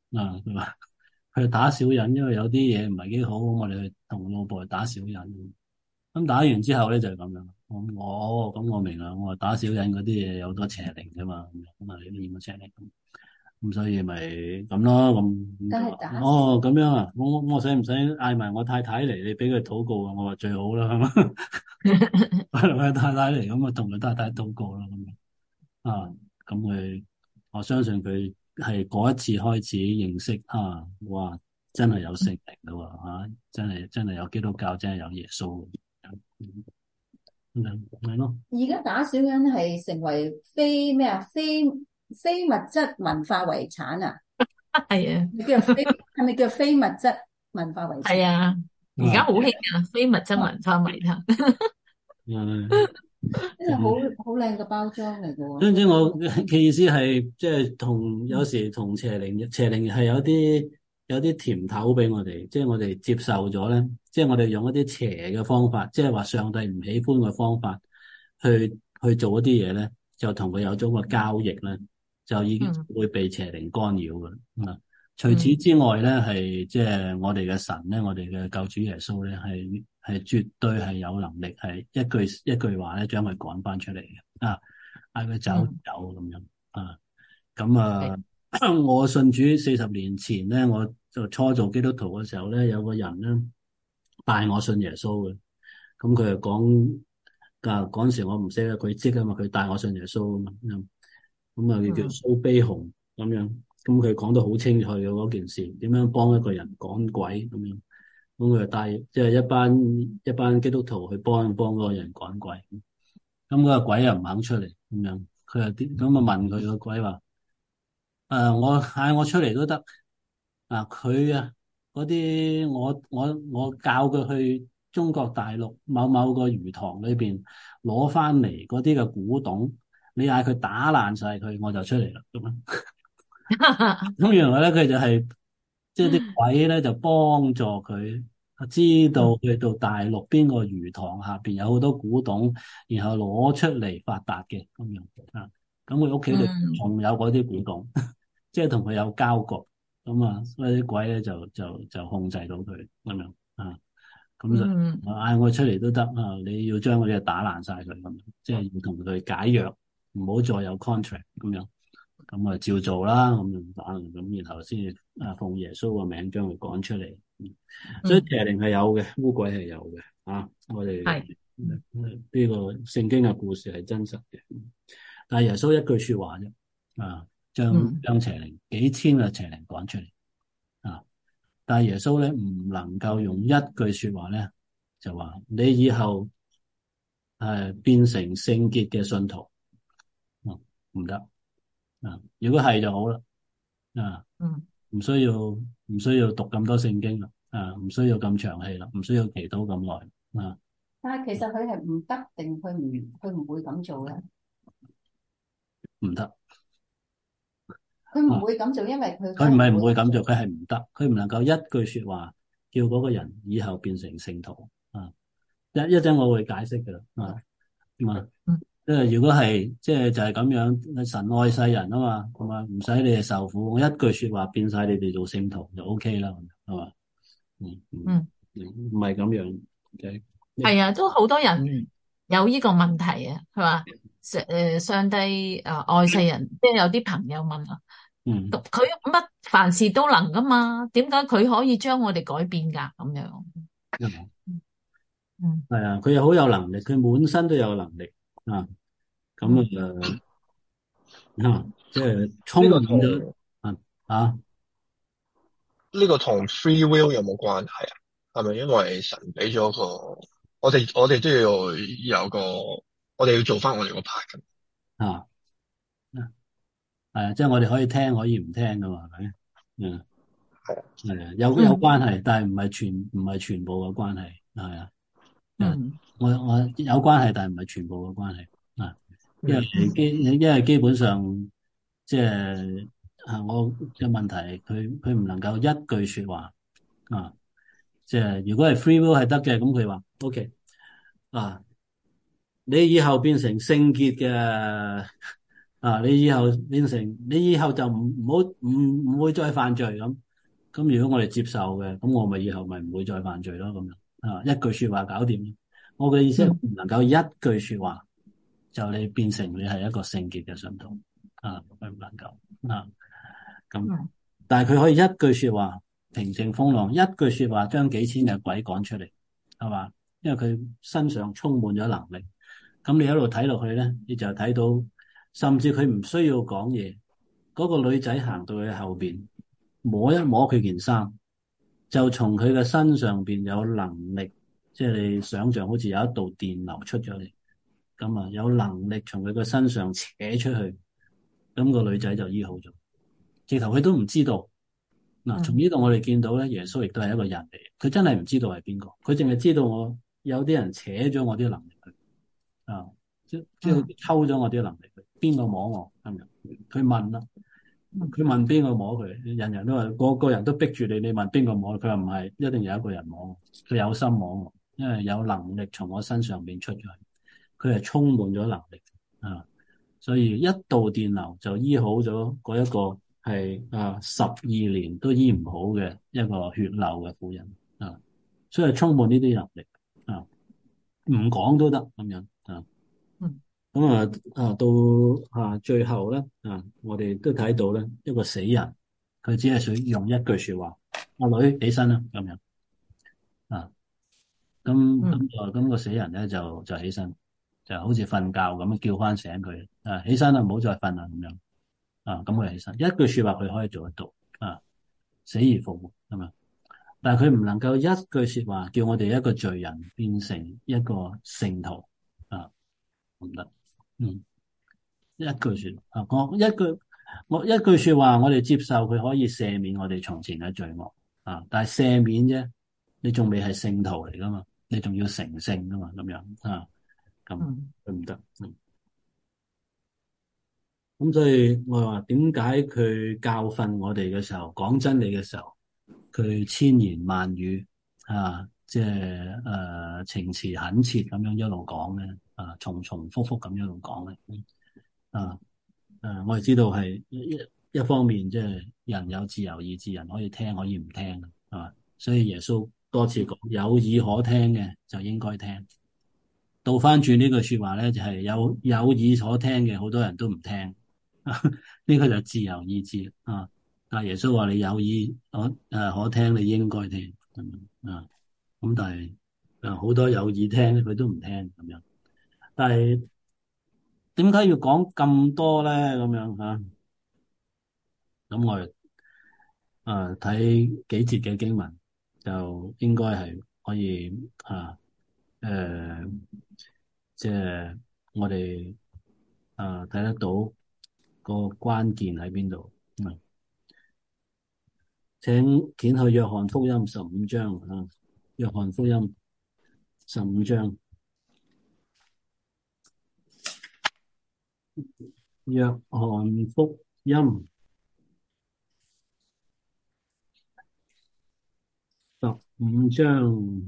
啊，佢話佢打小人，因為有啲嘢唔係幾好，咁我哋去同老婆去打小人。咁打完之後咧就係咁樣。我我咁我明啦，我話打小人嗰啲嘢有好多邪靈噶嘛，咁啊你都驗咗邪靈咁，咁所以咪咁咯，咁梗係打哦咁樣啊，我我使唔使嗌埋我太太嚟？你俾佢禱告啊？我話最好啦，係嘛，嗌埋太太嚟，咁啊同佢太太禱告啦，咁樣啊，咁佢我相信佢係嗰一次開始認識啊，哇，真係有聖靈噶喎，啊，真係真係有基督教，真係有耶穌。咁係咯， 而家打小人係成為非咩啊？非非物質文化遺產啊？ 係啊， 叫非係咪叫非物質文化遺產？ 係啊，而家好興啊，非物質文化遺產。 嗯， 真係好好靚嘅包裝嚟嘅喎。 總之我嘅意思係，即係同有時同邪靈，邪靈係有啲有啲甜頭俾我哋，即係我哋接受咗咧，即係我哋用一啲邪嘅方法，即係話上帝唔喜歡嘅方法去去做一啲嘢咧，就同佢有咗個交易咧，就已經會被邪靈干擾嘅。嗯，除此之外咧，係即係我哋嘅神咧，我哋嘅救主耶穌咧，係係絕對係有能力，係一句一句話咧，將佢趕翻出嚟嘅啊！嗌佢走走咁樣啊！咁啊，我信主四十年前咧，我就初做基督徒嘅時候咧，有個人咧帶我信耶穌嘅。咁佢就講，啊嗰陣時我唔識得佢知啊嘛，佢帶我信耶穌啊嘛。咁啊，佢叫蘇悲雄咁樣。咁佢講得好清楚嘅嗰件事，點樣幫一個人趕鬼咁樣。咁佢就帶即係一班一班基督徒去幫幫嗰個人趕鬼。咁嗰個鬼又唔肯出嚟咁樣，佢又啲咁啊問佢個鬼話：誒、呃，我嗌我出嚟都得啊！佢啊嗰啲我我我教佢去中國大陸某某個魚塘裏邊攞翻嚟嗰啲嘅古董，你嗌佢打爛晒佢，我就出嚟啦咁樣。咁原來咧佢就係、是、即係啲鬼咧就幫助佢。知道去到大陸邊個魚塘下邊有好多古董，然後攞出嚟發達嘅咁樣啊。咁佢屋企度仲有嗰啲古董，即係同佢有交割咁啊。所以啲鬼咧就就就控制到佢咁樣啊。咁就嗌我出嚟都得啊！你要將嗰啲嘢打爛晒佢咁，即係要同佢解約，唔好再有 contract 咁樣。咁啊照做啦，咁樣打咁，然後先至啊奉耶穌個名將佢趕出嚟。所以邪靈係有嘅，污鬼係有嘅啊！我哋呢個聖經嘅故事係真實嘅，但係耶穌一句說話啫啊，將將邪靈幾千個邪靈趕出嚟啊！但係耶穌咧唔能夠用一句說話咧就話你以後係變成聖潔嘅信徒，唔得啊！如果係就好啦啊，唔需要唔需要讀咁多聖經啦。啊，唔需要咁長氣啦，唔需要祈禱咁耐啊。 但係其實佢係唔得定佢唔佢唔會咁做咧？ 唔得， 佢唔會咁做，因為佢佢唔係唔會咁做，佢係唔得，佢唔能夠一句說話叫嗰個人以後變成聖徒啊。一一陣我會解釋噶啦啊，咁啊，即係如果係即係就係咁樣，神愛世人啊嘛，咁啊唔使你哋受苦，我一句說話變晒你哋做聖徒就 OK 啦，係嘛？嗯嗯，唔係咁樣嘅， 係啊，都好多人有呢個問題啊，係嘛？上誒，上帝誒愛世人，即係有啲朋友問啊， 嗯， 佢乜凡事都能噶嘛？點解佢可以將我哋改變噶？咁樣， 嗯，係啊，佢又好有能力，佢滿身都有能力啊，咁啊啊，即係充滿咗啊啊！ 呢個同 free will 有冇關係啊？係咪因為神俾咗個我哋，我哋都要有個，我哋要做翻我哋個 part 嘅啊？係啊，即係我哋可以聽，可以唔聽噶嘛？係咪？嗯， 係啊， 係啊，有有關係，但係唔係全唔係全部嘅關係，係啊。嗯，我我有關係，但係唔係全部嘅關係啊。因為基因為基本上即係啊，我嘅問題，佢佢唔能夠一句說話啊。即係如果係 free will 係得嘅，咁佢話 OK 啊，你以後變成聖潔嘅啊，你以後變成你以後就唔唔好唔唔會再犯罪咁。咁如果我哋接受嘅，咁我咪以後咪唔會再犯罪咯，咁樣啊，一句說話搞掂。我嘅意思係嗯唔能夠一句說話就你變成你係一個聖潔嘅信徒啊，佢唔能夠啊咁。 嗯但係佢可以一句說話平靜風浪，一句說話將幾千隻鬼趕出嚟，係嘛？因為佢身上充滿咗能力。咁你一路睇落去咧，你就睇到，甚至佢唔需要講嘢，嗰個女仔行到佢後邊，摸一摸佢件衫，就從佢嘅身上邊有能力，即係你想象好似有一道電流出咗嚟，咁啊有能力從佢嘅身上扯出去，咁個女仔就醫好咗。直頭佢都唔知道。嗱，從嗯呢度我哋見到咧，耶穌亦都係一個人嚟，佢真係唔知道係邊個，佢淨係知道我有啲人扯咗我啲能力去，啊，即即係好似嗯抽咗我啲能力去，邊個摸我咁樣？佢問啦， 嗯佢問邊個摸佢？人人都話個個人都逼住你，你問邊個摸？佢話唔係，一定有一個人摸我，佢有心摸我，因為有能力從我身上邊出咗去，佢係充滿咗能力啊！所以一道電流就醫好咗嗰一個係啊十二年都醫唔好嘅一個血流嘅婦人啊，所以充滿呢啲能力啊，唔講都得咁樣啊。 嗯咁啊啊到啊最後咧啊，我哋都睇到咧一個死人，佢只係想用一句說話：阿女起身啦咁樣啊。咁咁嗯就咁個死人咧就就起身，就好似瞓覺咁樣叫翻醒佢啊，起身啦，唔好再瞓啦咁樣。啊，咁佢起身，一句說話佢可以做得到，啊，死而復活咁樣。但係佢唔能夠一句說話叫我哋一個罪人變成一個聖徒，啊，唔得，嗯，一句說話，我一句我一句說話，我哋接受佢可以赦免我哋從前嘅罪惡，啊，但係赦免啫，你仲未係聖徒嚟噶嘛，你仲要成聖噶嘛，咁樣啊，咁嗯佢唔得。嗯咁所以我話點解佢教訓我哋嘅時候，講真理嘅時候，佢千言萬語啊，即係誒情詞懇切咁樣一路講咧，啊重重複複咁一路講咧，啊誒我哋知道係一一方面即係人有自由意志，人可以聽可以唔聽，係嘛？所以耶穌多次講有耳可聽嘅就應該聽。倒翻轉呢句說話咧，就係有有耳所聽嘅，好多人都唔聽。呢個就自由意志啊！但係耶穌話你有耳可誒可聽，你應該聽咁樣啊。咁但係誒好多有耳聽佢都唔聽咁樣。但係點解要講咁多咧？咁樣吓，咁我哋誒睇幾節嘅經文，就應該係可以啊誒，即係我哋誒睇得到個關鍵喺邊度。嗯請掀去約翰福音十五章啊，約翰福音十五章，約翰福音十五章，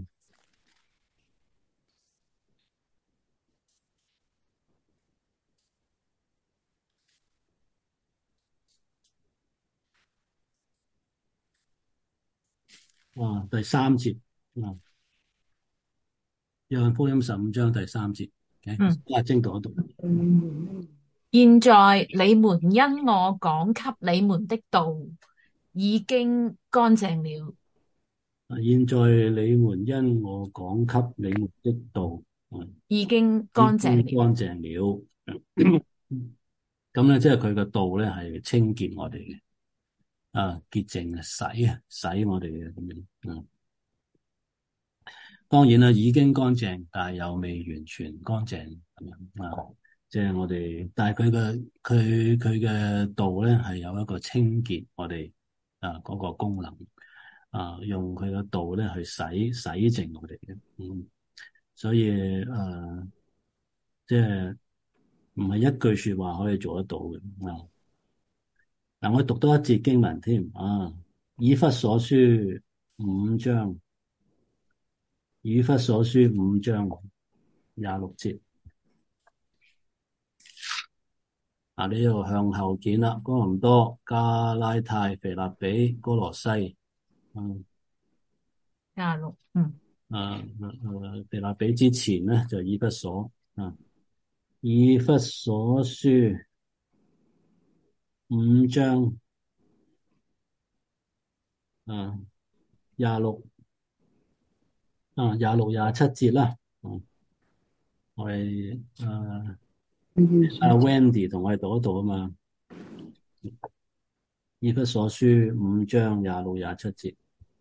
啊，第三節啊，約翰福音十五章第三節， 嗯， 阿晶讀一讀。 現在你們因我講給你們的道已經乾淨了。 啊，現在你們因我講給你們的道，啊， 已經已經乾淨了。 乾淨了。咁咧，即係佢嘅道咧係清潔我哋嘅，啊，潔淨啊，洗啊，洗我哋嘅咁樣，嗯。當然啦，已經乾淨，但係又未完全乾淨咁樣啊。即係我哋，但係佢嘅佢佢嘅道咧係有一個清潔我哋啊嗰個功能啊，用佢嘅道咧去洗洗淨我哋嘅，嗯。所以誒，即係唔係一句說話可以做得到嘅啊。嗱，我讀多一節經文添啊，以弗所書五章。以弗所書五章廿六節， 啊，呢度向後見啦，哥林多、加拉太、腓立比、哥羅西，嗯， 廿六，嗯， 啊，誒，腓立比之前咧就以弗所，啊，以弗所書五章，啊，廿六，啊，廿六廿七節啦，嗯，我哋誒阿 Wendy 同我哋讀一讀啊嘛，以弗所書五章廿六廿七節。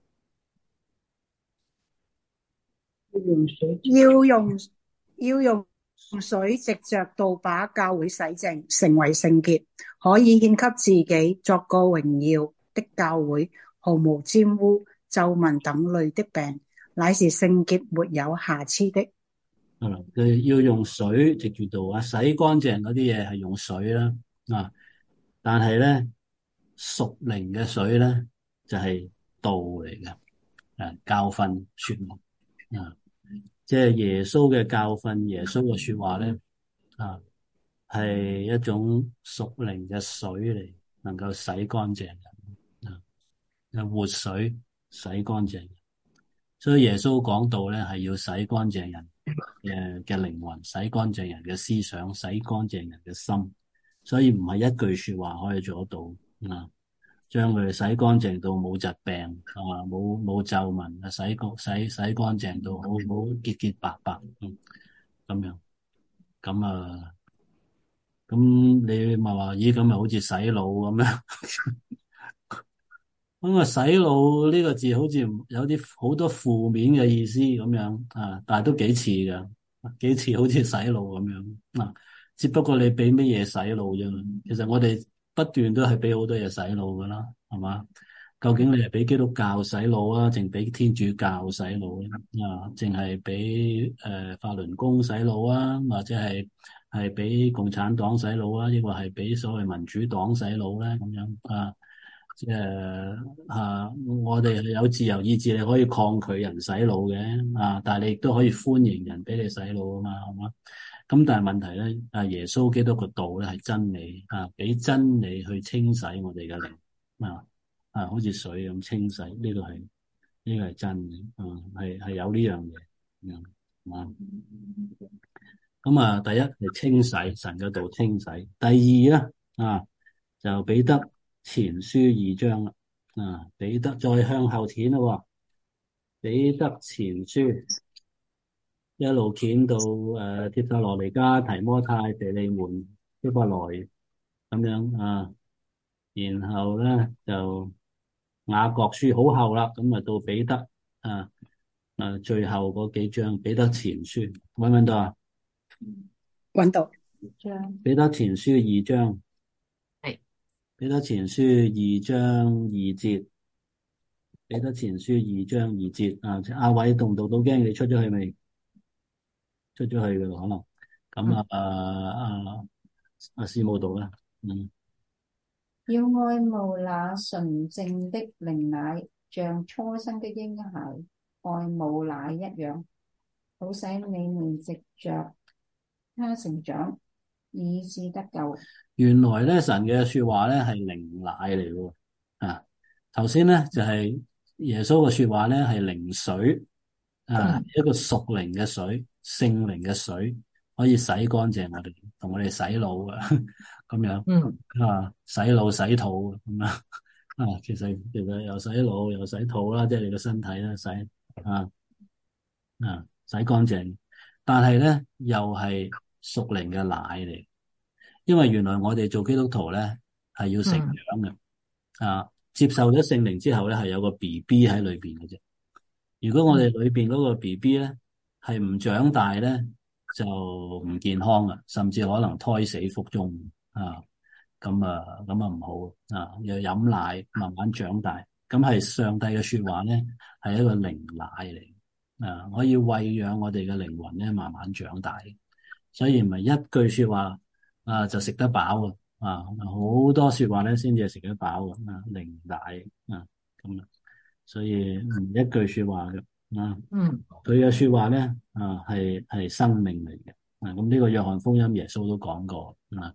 用水要用要用水藉着道把教會洗淨，成為聖潔，可以獻給自己作個榮耀的教會，毫無沾污、皺紋等類的病，乃是聖潔沒有瑕疵的。 嗯，佢要用水藉住道啊，洗乾淨嗰啲嘢係用水啦，啊，但係咧屬靈嘅水咧就係道嚟嘅，誒，教訓說話啊，即係耶穌嘅教訓，耶穌嘅說話咧啊，係一種屬靈嘅水嚟，能夠洗乾淨嘅，啊，有活水洗乾淨。所以耶穌講道咧係要洗乾淨人嘅嘅靈魂，洗乾淨人嘅思想，洗乾淨人嘅心。所以唔係一句說話可以做得到啊！將佢洗乾淨到冇疾病啊，冇冇皺紋啊，洗乾洗洗乾淨到好好潔潔白白，嗯，咁樣咁啊，咁你咪話咦咁咪好似洗腦咁樣？咁啊，洗腦呢個字好似有啲好多負面嘅意思咁樣啊，但係都幾似㗎，幾似好似洗腦咁樣啊。只不過你俾乜嘢洗腦啫？其實我哋不斷都係俾好多嘢洗腦噶啦，係嘛？究竟你係俾基督教洗腦啊，定俾天主教洗腦咧？啊，淨係俾誒法輪功洗腦啊，或者係係俾共產黨洗腦啊，抑或係俾所謂民主黨洗腦咧？咁樣啊？即係啊，我哋有自由意志，你可以抗拒人洗腦嘅啊，但係你亦都可以歡迎人俾你洗腦啊嘛，係嘛？咁但係問題咧，啊耶穌基督個道咧係真理啊，俾真理去清洗我哋嘅靈啊啊，好似水咁清洗，呢個係呢個係真嘅，啊係係有呢樣嘢，嗯啊，咁啊，第一係清洗，神嘅道清洗，第二咧啊就彼得前書二章啦，啊，彼得再向後填咯，彼得前書一路填到誒帖撒羅尼迦、提摩太、腓利門、希伯來咁樣啊，然後咧就雅各書好後啦，咁啊到彼得啊啊最後嗰幾章彼得前書搵唔搵到啊？ 搵到章彼得前書二章。彼得前書二章二節，彼得前書二章二節啊！阿偉讀唔讀到驚你出咗去未？出咗去嘅可能咁啊啊啊啊！師母讀啦，嗯， 要愛慕那純正的靈奶，像初生的嬰孩愛慕奶一樣，好使你們藉着他成長，以致得救。 原來咧神嘅說話咧係靈奶嚟嘅啊！頭先咧就係、是、耶穌嘅說話咧係靈水啊，一個屬靈嘅水，聖靈嘅水可以洗乾淨我哋，同我哋洗腦啊咁樣， 嗯啊洗腦洗肚咁樣啊，其實其實又洗腦又洗肚啦，即係你個身體啦洗啊啊洗乾淨，但係咧又係屬靈嘅奶嚟。因為原來我哋做基督徒咧係要成長嘅，嗯、啊，接受咗聖靈之後咧係有個 B B 喺裏邊嘅啫。如果我哋裏邊嗰個 B B 咧係唔長大咧，就唔健康啊，甚至可能胎死腹中啊。咁啊咁啊唔好啊，要飲奶慢慢長大。咁係上帝嘅說話咧係一個靈奶嚟啊，可以餵養我哋嘅靈魂咧慢慢長大。所以唔係一句說話。啊，就食得飽啊！好多說話咧，先至係食得飽啊！靈奶啊，咁啊，所以唔一句說話嘅啊， 嗯， 佢嘅說話咧啊，係係生命嚟嘅啊！咁呢個約翰福音耶穌都講過啊，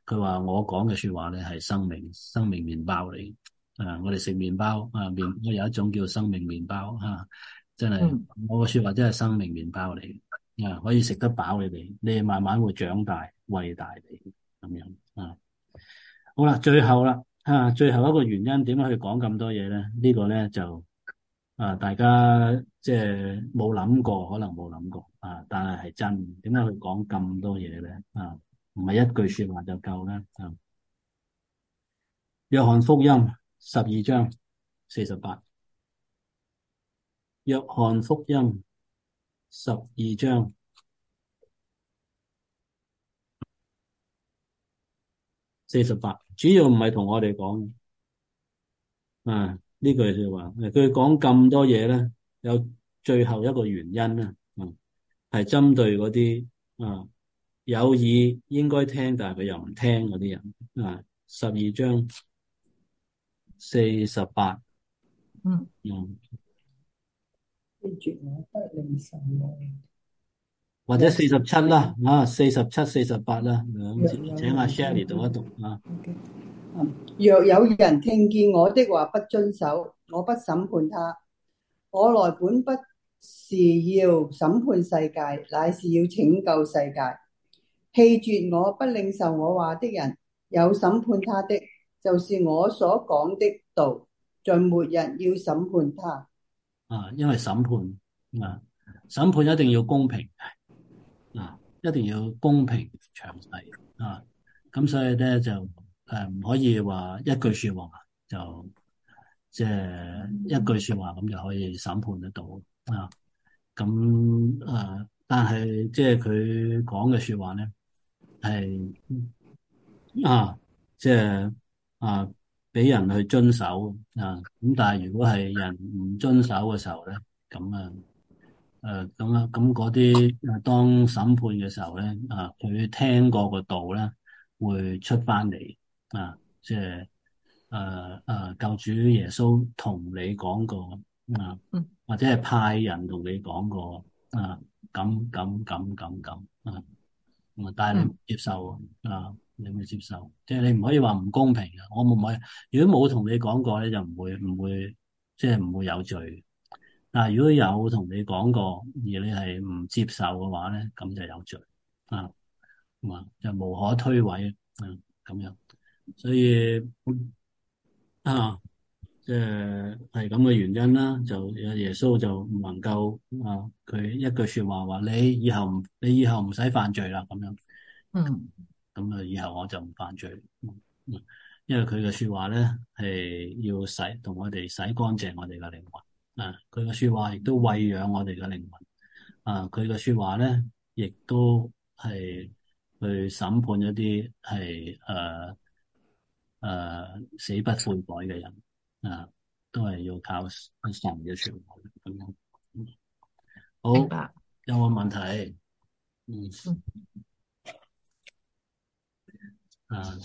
佢話我講嘅說話咧係生命，生命麵包嚟。啊，我哋食麵包啊，麵包有一種叫生命麵包啊，真係、 嗯、 我嘅說話真係生命麵包嚟。啊，可以食得飽你哋，你哋慢慢會長大，餵大你咁樣啊。好啦，最後啦，啊，最後一個原因點解去講咁多嘢咧？呢個咧就啊，大家即係冇諗過，可能冇諗過啊，但係係真。點解去講咁多嘢咧？啊，唔係一句說話就夠咧？啊，約翰福音十二章四十八，約翰福音十二章四十八，主要唔係同我哋講啊呢句說話，佢講咁多嘢咧，有最後一個原因啦，嗯，係針對嗰啲啊有意應該聽但係佢又唔聽嗰啲人啊。十二章四十八， 嗯嗯， 記住我不領受我或者四十七啦，啊，四十七、四十八啦，兩節， 若有請阿人 Sherry 讀一讀啊。 嗯若有人聽見我的話不遵守，我不審判他。我來本不是要審判世界，乃是要拯救世界。棄絕我不領受我話的人，有審判他的，就是我所講的道，在末日要審判他。 啊，因為審判啊，審判一定要公平啊，一定要公平詳細啊，咁所以咧就誒唔、啊、可以話一句說話就即係、就是、一句說話咁就可以審判得到啊。咁誒、啊，但係即係佢講嘅說話咧係啊，即係啊，俾人去遵守啊。咁但係如果係人唔遵守嘅時候咧，咁啊誒咁啊咁嗰啲誒當審判嘅時候咧啊，佢聽過個道咧會出翻嚟啊，即係誒誒救主耶穌同你講過啊，或者係派人同你講過啊，咁咁咁咁咁啊。但係你唔接受啊，你唔接受，即係你唔可以話唔公平嘅。我唔可以，如果冇同你講過咧，就唔會唔會，即係唔會有罪。但係如果有同你講過，而你係唔接受嘅話咧，咁就有罪啊，咁啊就無可推諉啊，咁樣。所以啊，即係係咁嘅原因啦。就耶穌就唔能夠啊，佢一句說話話你以後唔你以後唔使犯罪啦，咁樣。 嗯， 咁啊，以後我就唔犯罪。嗯，因為佢嘅說話咧係要洗同我哋洗乾淨我哋嘅靈魂啊。佢嘅說話亦都餵養我哋嘅靈魂啊。佢嘅說話咧亦都係去審判一啲係誒誒死不悔改嘅人啊，都係要靠神嘅說話咁樣。好， 明白。 有冇問題？嗯。 嗯啊！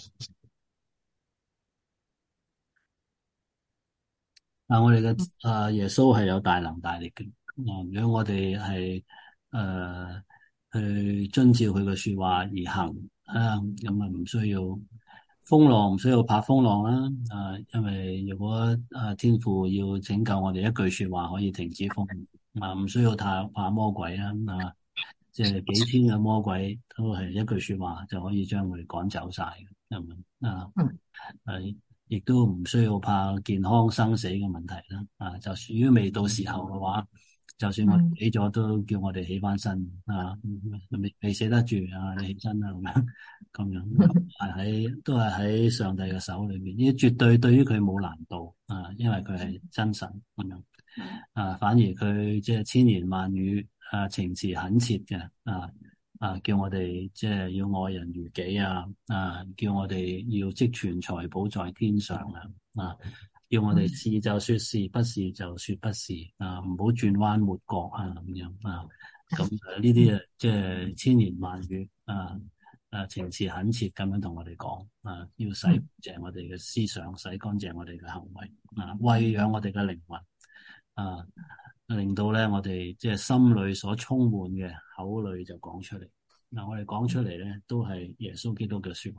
啊！我哋嘅啊耶穌係有大能大力嘅。啊，如果我哋係誒去遵照佢嘅說話而行啊，咁啊唔需要風浪，唔需要怕風浪啦。啊，因為如果啊天父要拯救我哋，一句說話可以停止風啊，唔需要太怕魔鬼啦。啊，即係幾千嘅魔鬼都係一句說話就可以將佢哋趕走晒嘅，係咪啊？ 嗯係。亦都唔需要怕健康生死嘅問題啦，啊，就算如果未到時候嘅話，就算我哋死咗都叫我哋起翻身啊，未未死得住啊，你起身啦咁樣，咁樣係喺都係喺上帝嘅手裏面，呢絕對對於佢冇難度啊，因為佢係真神咁樣啊，反而佢即係千言萬語啊，情詞懇切嘅啊。啊！叫我哋即係要愛人如己啊！啊！叫我哋要積存財寶在天上啊！啊！叫我哋是就說是，不是就說不是啊！唔好轉彎抹角啊！咁樣啊！咁呢啲啊，即係千言萬語啊！啊，情詞懇切咁樣同我哋講啊！要洗淨我哋嘅思想，洗乾淨我哋嘅行為啊！餵養我哋嘅靈魂啊！令到咧，我哋即係心裏所充滿嘅口裏就講出嚟。嗱，我哋講出嚟咧，都係耶穌基督嘅說話嚟。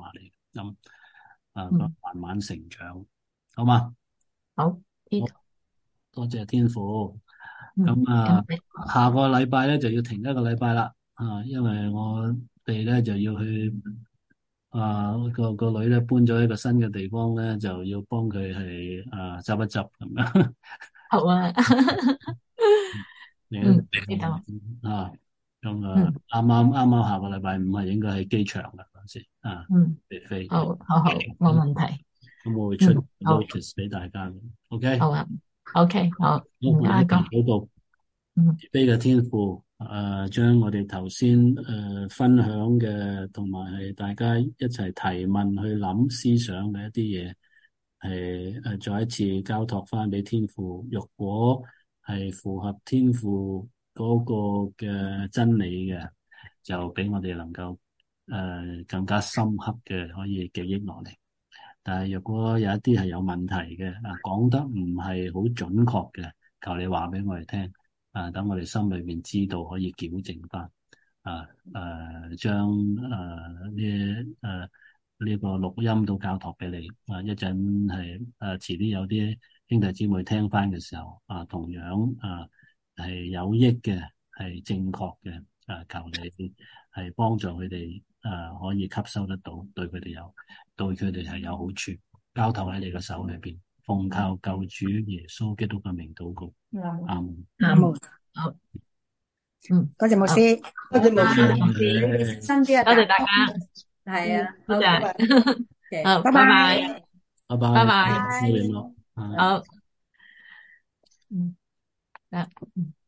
咁啊， 嗯， 慢慢成長，好嘛？ 好， 好， 呢度， 多謝天父。 嗯， 咁啊， 咁你， 下個禮拜咧就要停一個禮拜啦，啊，因為我哋咧就要去啊個個女咧搬咗一個新嘅地方咧，就要幫佢係啊執一執咁樣。 好啊， 你嗯，呢度， 啊，咁啊， 嗯啱啱啱啱下個禮拜五係應該喺機場㗎嗰陣時啊， 嗯， 飛飛， 好，好好，冇問題， 咁我會出嗯，好， notice 俾大家嘅，OK。 好啊，OK，好， 好，我哋一唔該哥， 齊禱告。 嗯慈悲嘅天父，誒、將我哋頭先誒分享嘅，同埋係大家一齊提問去諗思想嘅一啲嘢，係誒再一次交託翻俾天父。若果係符合天父嗰個嘅真理嘅，就俾我哋能夠誒、呃更加深刻嘅可以記憶落嚟。但係若果有一啲係有問題嘅，啊講得唔係好準確嘅，求你話俾我哋聽。啊，等我哋心裏面知道可以矯正翻，啊誒，將誒呢誒呢個錄音都交託俾你，啊一陣係誒遲啲有啲兄弟姊妹聽翻嘅時候，啊同樣啊係有益嘅，係正確嘅，啊求你係幫助佢哋，啊可以吸收得到，對佢哋有對佢哋係有好處，交託喺你嘅手裏邊，奉靠救主耶穌基督嘅名禱告。阿門。 阿門。 好，嗯， 多謝牧好， 師，多謝牧多謝牧師， 師， 新啲啊， 多謝大家， 係啊， 多好，拜拜。 謝， 嘅。 好， 拜拜拜， 拜。 拜拜拜， 拜， 多聯絡。啊好，嗯，得，嗯。